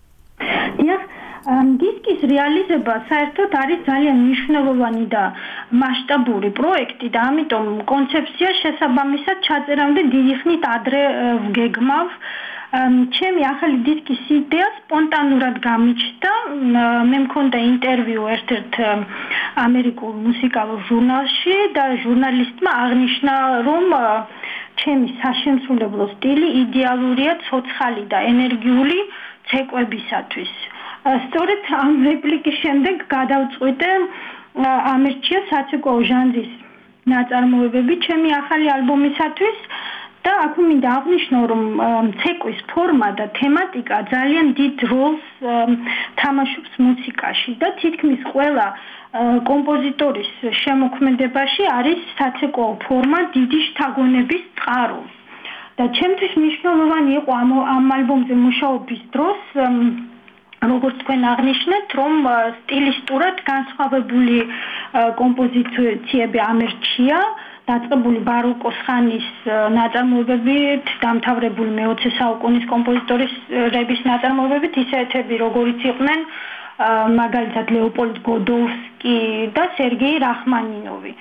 დისკის რეალიზება საერთოდ არის ძალიან მნიშვნელოვანი და მასშტაბური პროექტი და ამიტომ კონცეფცია შესაბამისად ჩაწერამდე დიდი ხნით ადრე ვგეგმავ. ჩემი ახალი დისკის იდეა სპონტანურად გამიჩნდა. მე მქონდა ინტერვიუ ერთ-ერთ ამერიკულ მუსიკალურ ჟურნალში და ჟურნალისტმა აღნიშნა, რომ ჩემი საშემსრულებლო სტილი იდეალურია ცოცხალი და ენერგიული ცეკვებისათვის. სწორედ ამ რეპლიკის შემდეგ გადავწყვიტე ამერჩია საცეკვაო ჟანრის ნაწარმოებები ჩემი ახალი ალბომისათვის და აქვე მინდა აღნიშნო, რომ ცეკვის ფორმა და თემატიკა ძალიან დიდ როლს თამაშობს მუსიკაში და თითქმის ყველა კომპოზიტორის შემოქმედებაში არის საცეკვაო ფორმა დიდი შთაგონების წყარო. და ჩემთვის მნიშვნელოვანი იყო ამ ალბომზე მუშაობის დროს როგორც თქვენ აღნიშნეთ, რომ სტილისტურად განსხვავებული კომპოზიციები ამერჩია, დაწყებული ბაროკოს ხანის ნაწარმოებებით, დამთავრებული მეოცე საუკუნის კომპოზიტორების ნაწარმოებებით, ისეთები, როგორიც იყვნენ მაგალითად ლეოპოლდ გოდოვსკი და სერგეი რახმანინოვი.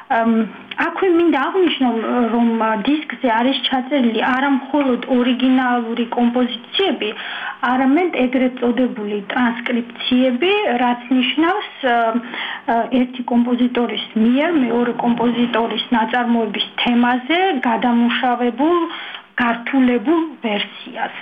აქვე მინდა აღნიშნო, რომ დისკზე არის ჩაწერილი არა მხოლოდ ორიგინალური კომპოზიციები, არამედ ეგრეთ წოდებული ტრანსკრიფციები, რაც ნიშნავს ერთი კომპოზიტორის მიერ მეორე კომპოზიტორის ნაწარმოების თემაზე გადამუშავებულ გართულებულ ვერსიას.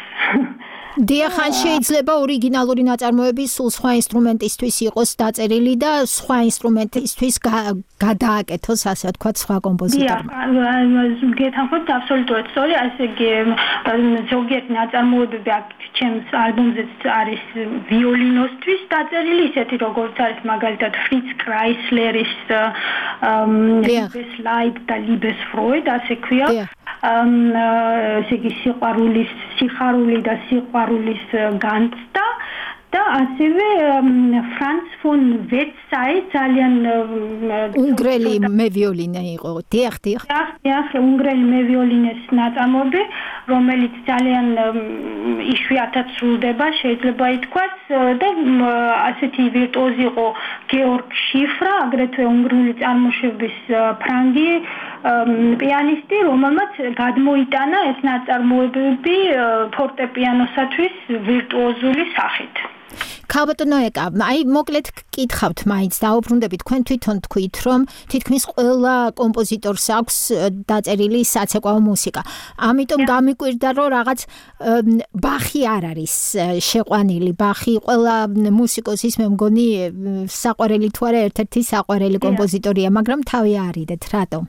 დიახ, შეიძლება ორიგინალური ნაწარმოები სულ სხვა ინსტრუმენტისთვის იყოს დაწერილი და სხვა ინსტრუმენტისთვის გადააკეთოს, ასე ვთქვათ, სხვა კომპოზიტორმა. დიახ, გეთანხმებთ აბსოლუტურად სწორი, ასე იგი ზოგიერთი ნაწარმოებები აქ ჩემს ალბომზეც არის ვიოლინოსთვის დაწერილი, ისეთი როგორც არის მაგალითად ფრიც კრაისლერის Liebesleid და Liebesfreude, ასე ქვია. ესე იგი სიყვარულის სიხარული და სიყვარულის განცდა და ასევე ფრანც ფონ ვეტსაი ძალიან უნგრელი მევიოლინე იყო. დიახ, დიახ. დიახ, უნგრელი მევიოლინეს ნაწარმოები, რომელიც ძალიან იშვიათად სრულდება, შეიძლება ითქვას და ასეთი ვირტუოზი იყო გეორგ შიფრა, აგრეთვე უნგრული წარმოშობის ფრანგი პიანისტი, რომელმაც გადმოიტანა ეს ნაწარმოებები ფორტეპიანოსათვის ვირტუოზული სახით. ქალბატონო ეკა, აი მოკლედ გკითხავთ მაინც დაუბრუნდებით თქვენ თვითონ თქვით რომ თითქმის ყველა კომპოზიტორს აქვს დაწერილი საცეკვაო მუსიკა. ამიტომ გამიკვირდა რომ რაღაც ბახი არ არის შეყვანილი. ბახი ყველა მუსიკოსის მე მგონი საყვარელი თუ არა ერთ-ერთი საყვარელი კომპოზიტორია, მაგრამ თავი არიდეთ, რატომ?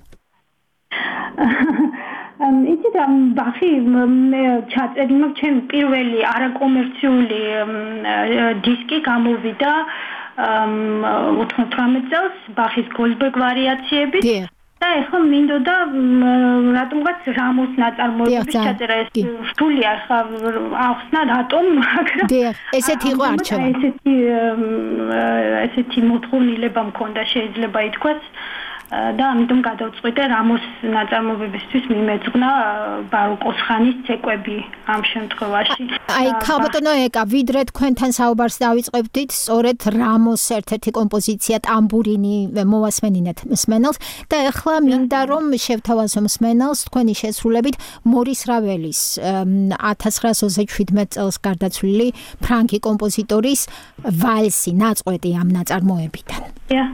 იცით ამ ბახი მე ჩაწერდი მაგ ჩემ პირველი არაკომერციული დისკი გამოვიდა ოთხმოცდაოთხ წელს ბახის გოლდბერგ ვარიაციებით და ეხლა მინდოდა რატომღაც რამოს ნაწარმოებების ჩაწერა ეს რთულია ხა ახსნა რატომ მაგრამ ესეთი იყო არჩევა ესეთი ესეთი მოთხოვნილება მქონდა შეიძლება ითქვას და ამიტომ გადავწყვიტე რამოს ნაწარმოებებისთვის მიმეძღვნა ბაროკოს ხანის ცეკვები ამ შემთხვევაში. აი ქალბატონო ეკა, ვიდრე თქვენთან საუბარს დავიწყებდით, სწორედ რამოს ერთ-ერთი კომპოზიცია ტამბურინი მოვასმენინეთ მსმენელს და ეხლა მინდა რომ შევთავაზო მსმენელს თქვენი შესრულებით მორის რაველის ათას ცხრაასოცდაშვიდ წელს გარდაცვლილი ფრანგი კომპოზიტორის ვალსი, ნაწყვეტი ამ ნაწარმოებიდან. Ja.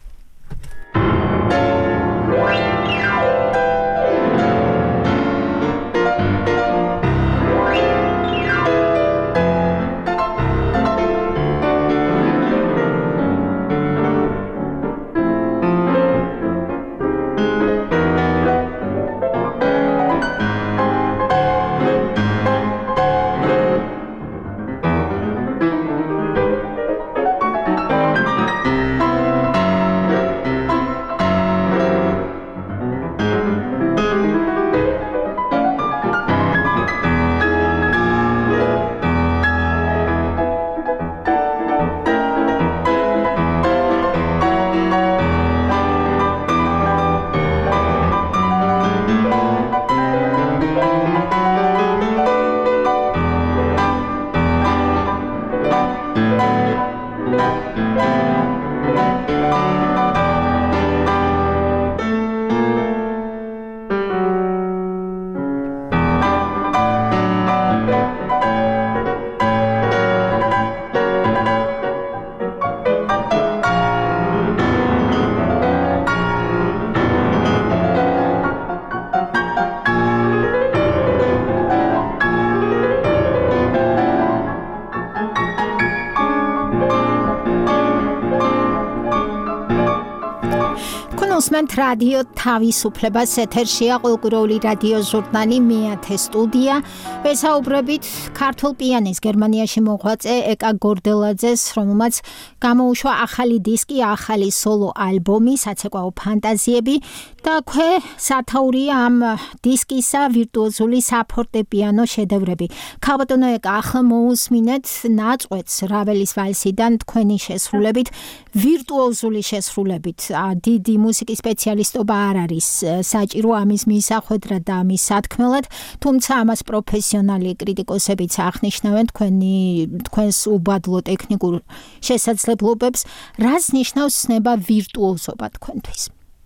უსმენთ რადიო თავისუფლებას, ეთერშია ყოველკვირეული რადიო ჟურნალი მეათე სტუდია. ვესაუბრებით ქართულ პიანის გერმანიაში მოღვაწე ეკა გორდელაძეს, რომელმაც გამოუშვა ახალი დისკი, ახალი სოლო ალბომი, საცეკვაო ფანტაზიები და ქვე სათაურია ამ დისკისა ვირტუოზული საფორტეპიანო შედევრები. ქალბატონო ეკა, ახლა მოусმინეთ ნაწყვეტს რაველის ვალსიდან თქვენი შესრულებით, ვირტუოზული შესრულებით. დიდი მუსიკის სპეციალისტობა არ არის საჭირო ამის მისახვედრად და ამის სათქმელად, თუმცა ამას პროფესიონალი კრიტიკოსებიც აღნიშნავენ თქვენი თქვენს უბადლო ტექნიკურ შესაძლებლობებს. რას ნიშნავს ცნება ვირტუოზობა თქვენთვის?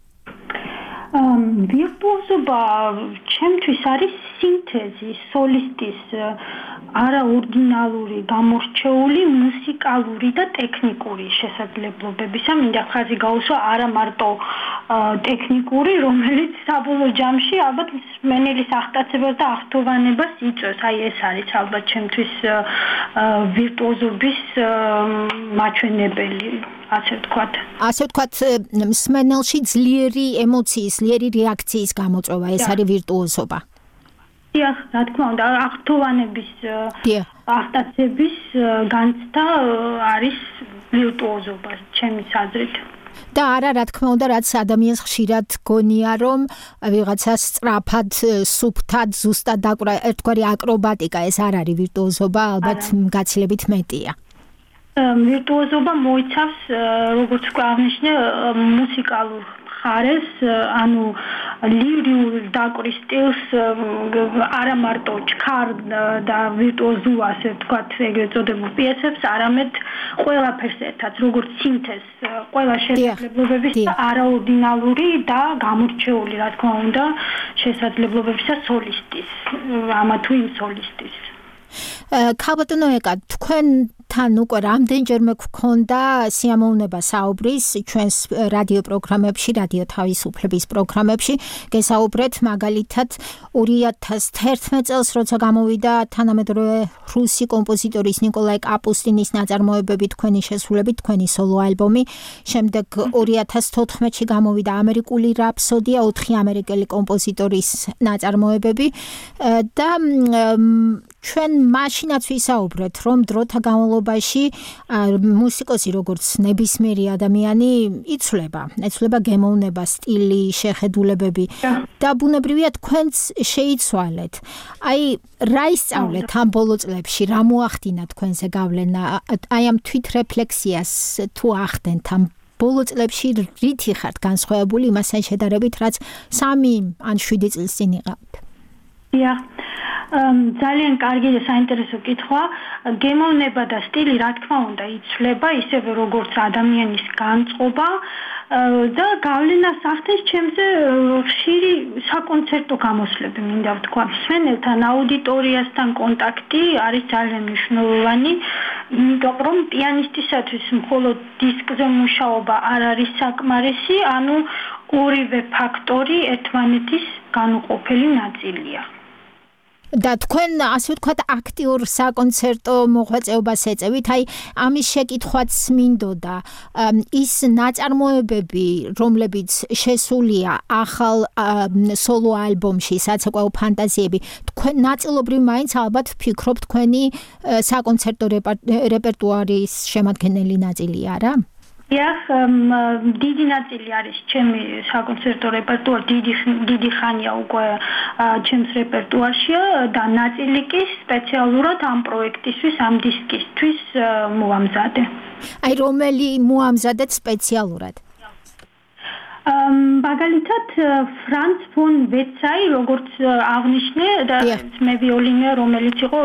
ვირტუოზობა ჩემთვის არის სინთეზი სოლისტის არაორდინალური, გამორჩეული მუსიკალური და ტექნიკური შესაძლებლობებისა. მინდა ხაზი გაუსვა არა მარტო ტექნიკური, რომელიც საბოლოო ჯამში ალბათ მსმენელის აღტაცებას და აღთოვანებას იწვევს. აი ეს არის ალბათ ჩემთვის ვირტუოზობის მაჩვენებელი. ასე ვთქვათ. ასე ვთქვათ, მსმენელში ძლიერი ემოციის, ძლიერი რეაქციის გამოწვევა, ეს არის ვირტუოზობა. დიახ, რა თქმა უნდა, აღთოვანების აღტაცების განცდა არის ვირტუოზობა, ჩემი აზრით. და არა რა თქმა უნდა რაც ადამიანს ხშირად გონია რომ ვიღაცა სწრაფად სუფთად ზუსტად დაკვრა ერთგვარი აკრობატიკა ეს არ არის ვირტუოზობა ალბათ გაცილებით მეტია ვირტუოზობა მოიცავს როგორც გვაღნიშნე მუსიკალურ ხარეს ანუ ლირიულ დაკვრის სტილს არა მარტო ჩქარ და ვირტუოზულ ასე ვთქვათ ეგრეთ წოდებულ პიესებს არამედ ყველაფერს ერთად როგორც სინთეზს ყველა შესაძლებლობების არაორდინალური და გამორჩეული რა თქმა უნდა შესაძლებლობებისა სოლისტის ამა თუ იმ სოლისტის ქალბატონო ეკა თქვენ თან უკვე რამდენჯერმე გქონდა სიამოვნება საუბრის ჩვენს რადიო პროგრამებში, რადიო თავისუფლების პროგრამებში, გესაუბრეთ მაგალითად ორი ათას თერთმეტ წელს როცა გამოვიდა თანამედროვე რუსი კომპოზიტორის ნიკოლაი კაპუსტინის ნაწარმოებები თქვენი შესრულებით, თქვენი სოლო ალბომი, შემდეგ ორი ათას თოთხმეტში გამოვიდა ამერიკული რაფსოდია, ოთხი ამერიკელი კომპოზიტორის ნაწარმოებები და ჩვენ მაშინაც ვისაუბრეთ, რომ დროთა განმავლობაში მუსიკოსი როგორც ნებისმიერი ადამიანი იცვლება, იცვლება გემოვნება, სტილი, შეხედულებები და ბუნებრივია თქვენც შეიცვალეთ. აი, რა ისწავლეთ ამ ბოლო წლებში, რა მოახდინა თქვენზე გავლენა, აი ამ თვითრეფლექსიას თუ ახდენთ ამ ბოლო წლებში რითი ხართ განსხვავებული იმასთან შედარებით, რაც სამი ან შვიდი წლის წინ იყავთ? დიახ. ძალიან კარგი და საინტერესო კითხვა. გემოვნება და სტილი რა თქმა უნდა იცვლება, ისევე როგორც ადამიანის განწყობა და გავლენას ახდენს ჩემზე ხშირი საკონცერტო გამოსვლები, მინდა ვთქვა. მსმენელთან, აუდიტორიასთან კონტაქტი არის ძალიან მნიშვნელოვანი, იმიტომ რომ პიანისტისათვის მხოლოდ დისკზე მუშაობა არ არის საკმარისი, ანუ ორივე ფაქტორი ერთმანეთის განუყოფელი ნაწილია. და თქვენ ასე ვთქვათ აქტიურ საკონცერტო მოღვაწეობას ეწევით, აი ამის შეკითხვაც მინდოდა. ის ნაწარმოებები, რომლებიც შესულია ახალ სოლო ალბომში, საცეკვაო ფანტაზიები, თქვენ ნაწილობრივ მაინც ალბათ ვფიქრობ თქვენი საკონცერტო რეპერტუარის შემადგენელი ნაწილია რა? დიახ, დიდი ნაწილი არის ჩემი საკონცერტო რეპერტუარი, დიდი დიდი ხანია უკვე ჩემს რეპერტუარშია და ნაწილი კი სპეციალურად ამ პროექტისთვის, ამ დისკისთვის მოამზადე. აი რომელი მოამზადეთ სპეციალურად? მაგალითად ფრანც ფონ ვეცაი როგორც აღნიშნე და მე ვიოლინე რომელიც იყო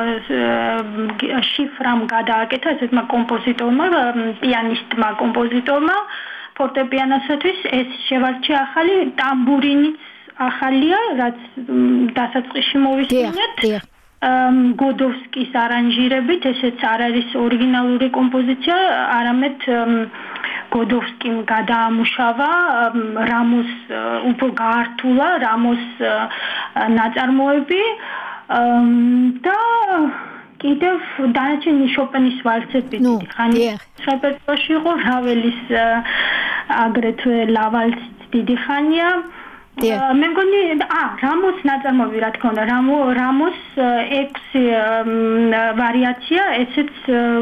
შიფრამ გადააკეთა ესეთმა კომპოზიტორმა, პიანისტმა კომპოზიტორმა ფორტეპიანოსათვის ეს შევარჩია ახალი ტამბურინიც ახალია, რაც დასაწყისში მოვისმინეთ. გოდოვსკის არანჟირებით, ესეც არ არის ორიგინალური კომპოზიცია, არამედ გოდოვსკიმ გადაამუშავა, რამოს უფრო გაართულა, რამოს ნაწარმოები და კიდევ დანარჩენი შოპენის ვალსები დიდი ხანი რეპერტუარში იყო, რაველის აგრეთვე ლავალსიც დიდი ხანია. მე მგონი ა რამოს ნაწარმოები რა თქმა უნდა რამო რამოს ექვსი ვარიაცია ესეც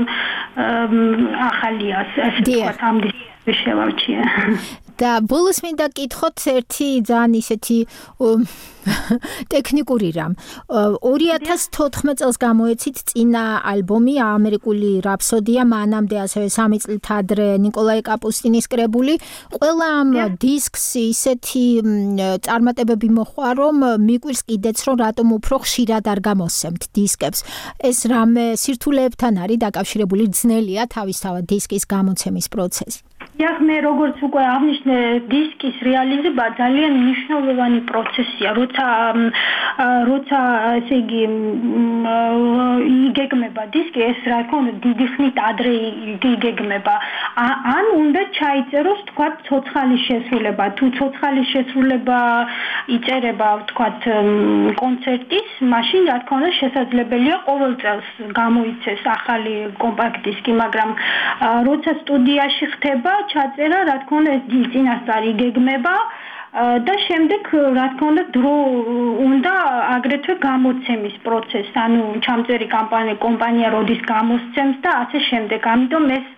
ახალია ასე ვთქვათ ამ დისკში შევარჩია და ბოლოს მინდა გკითხოთ ერთი ძალიან ისეთი ტექნიკური რამ. ორი ათას თოთხმეტ წელს გამოეცით წინა ალბომი ამერიკული რაფსოდია, მანამდე ასევე სამი წლით ადრე ნიკოლაი კაპუსტინის კრებული. ყველა ამ დისკს ისეთი წარმატებები მოჰყვა, რომ მიკვირს კიდეც, რომ რატომ უფრო ხშირად არ გამოსცემთ დისკებს. ეს რამე სირთულეებთან არის დაკავშირებული, ძნელია თავისთავად დისკის გამოცემის პროცესი. იახ მე როგორც უკვე აღნიშნე დისკის რეალიზება ძალიან მნიშვნელოვანი პროცესია, როცა როცა ესე იგი იგეგმება დისკი, ეს რა თქმა უნდა დიდი ხნით ადრე იგეგმება. ან უნდა ჩაიწეროს თქვა ცოცხალი შესრულება, თუ ცოცხალი შესრულება იწერება თქვა კონცერტის, მაშინ რა თქმა უნდა შესაძლებელია ყოველ წელს გამოიცეს ახალი კომპაქტ დისკი, მაგრამ როცა სტუდიაში ხდება ჩაწერა, რა თქმა უნდა, ეს წინასწარ იგეგმება და შემდეგ, რა თქმა უნდა, დრო უნდა აგრეთვე გამოცემის პროცესი, ანუ ჩამწერი კომპანია, კომპანია როდის გამოსცემს და ასე შემდეგ. ამიტომ ეს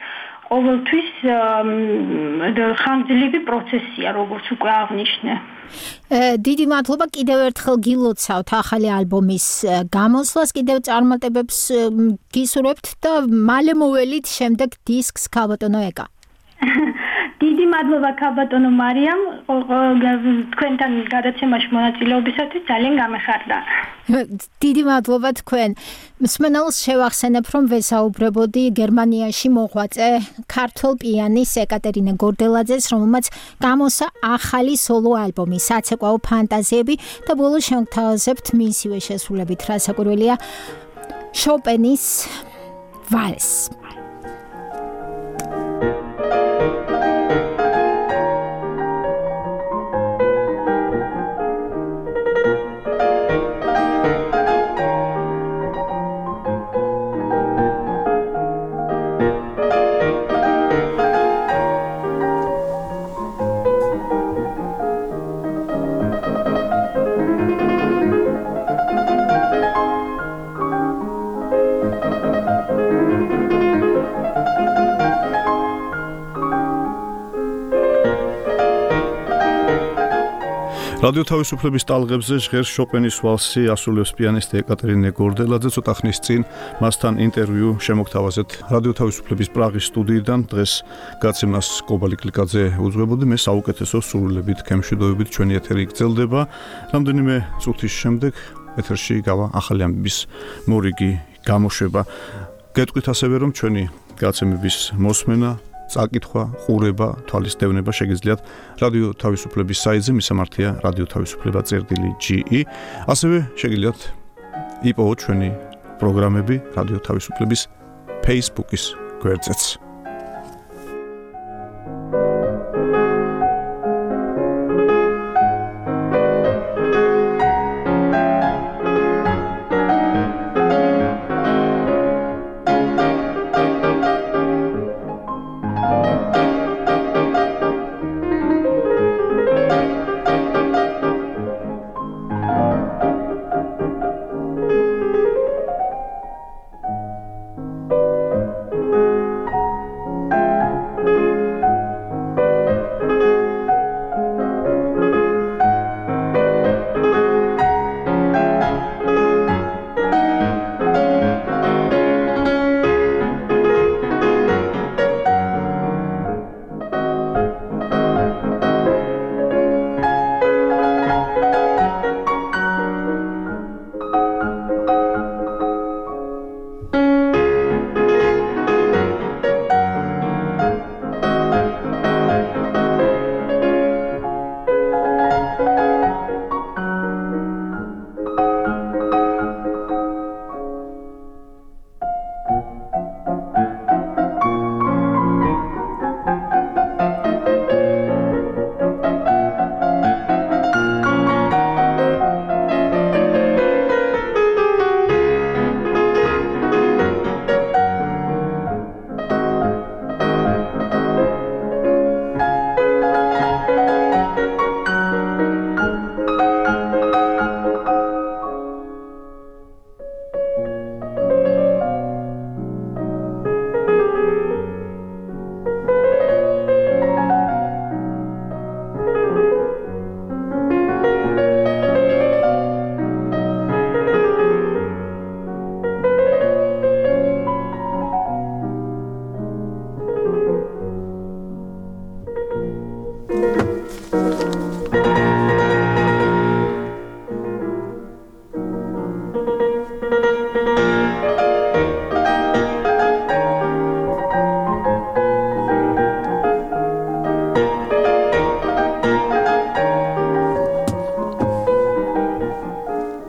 ყოველთვის ხანგრძლივი პროცესია, როგორც უკვე აღნიშნე. დიდი მადლობა კიდევ ერთხელ გილოცავთ ახალი ალბომის გამოსვლას, კიდევ წარმატებებს გისურვებთ და მალე მოველით შემდეგ დისკს ქალბატონო ეკა. დიდი მადლობა ქალბატონო მარიამ, თქვენთან გადაცემაში მონაწილეობისათვის ძალიან გამეხარდა. დიდი მადლობა თქვენ. მსმენელს შევახსენებ, რომ ვესაუბრებოდი გერმანიაში მოღვაწე ქართველ პიანის ეკატერინე გორდელაძეს, რომელმაც გამოსა ახალი სოლო ალბომი საცეკვაო ფანტაზიები და ბოლოს შევთავაზებთ მისივე შესრულებით, რასაკვირველია შოპენის ვალს. რადიო თავისუფლების ტალღებზე ჟღერს შოპენის ვალსი, ასრულებს პიანისტი ეკატერინე გორდელაძე. ცოტა ხნის წინ მასთან ინტერვიუ შემოგთავაზეთ რადიო თავისუფლების პრაღის სტუდიიდან. დღეს გაცემას კობალი კლიკაძე უძღვებოდი, მე საუკეთესო სურვილებით, ქემშვიდობებით ჩვენი ეთერი გრძელდება. რამდენიმე წუთის შემდეგ ეთერში გავა ახალი ამბების მორიგი გამოშვება. გეტყვით ასევე, რომ ჩვენი გაცემების მოსმენა, წაკითხვა, ყურება, თვალის დევნება შეგიძლიათ რადიო თავისუფლების საიტზე, მისამართია რადიო თავისუფლება წერტილი ჯი ი. ასევე შეგიძლიათ იპოვოთ ჩვენი პროგრამები რადიო თავისუფლების Facebook-ის გვერდზეც.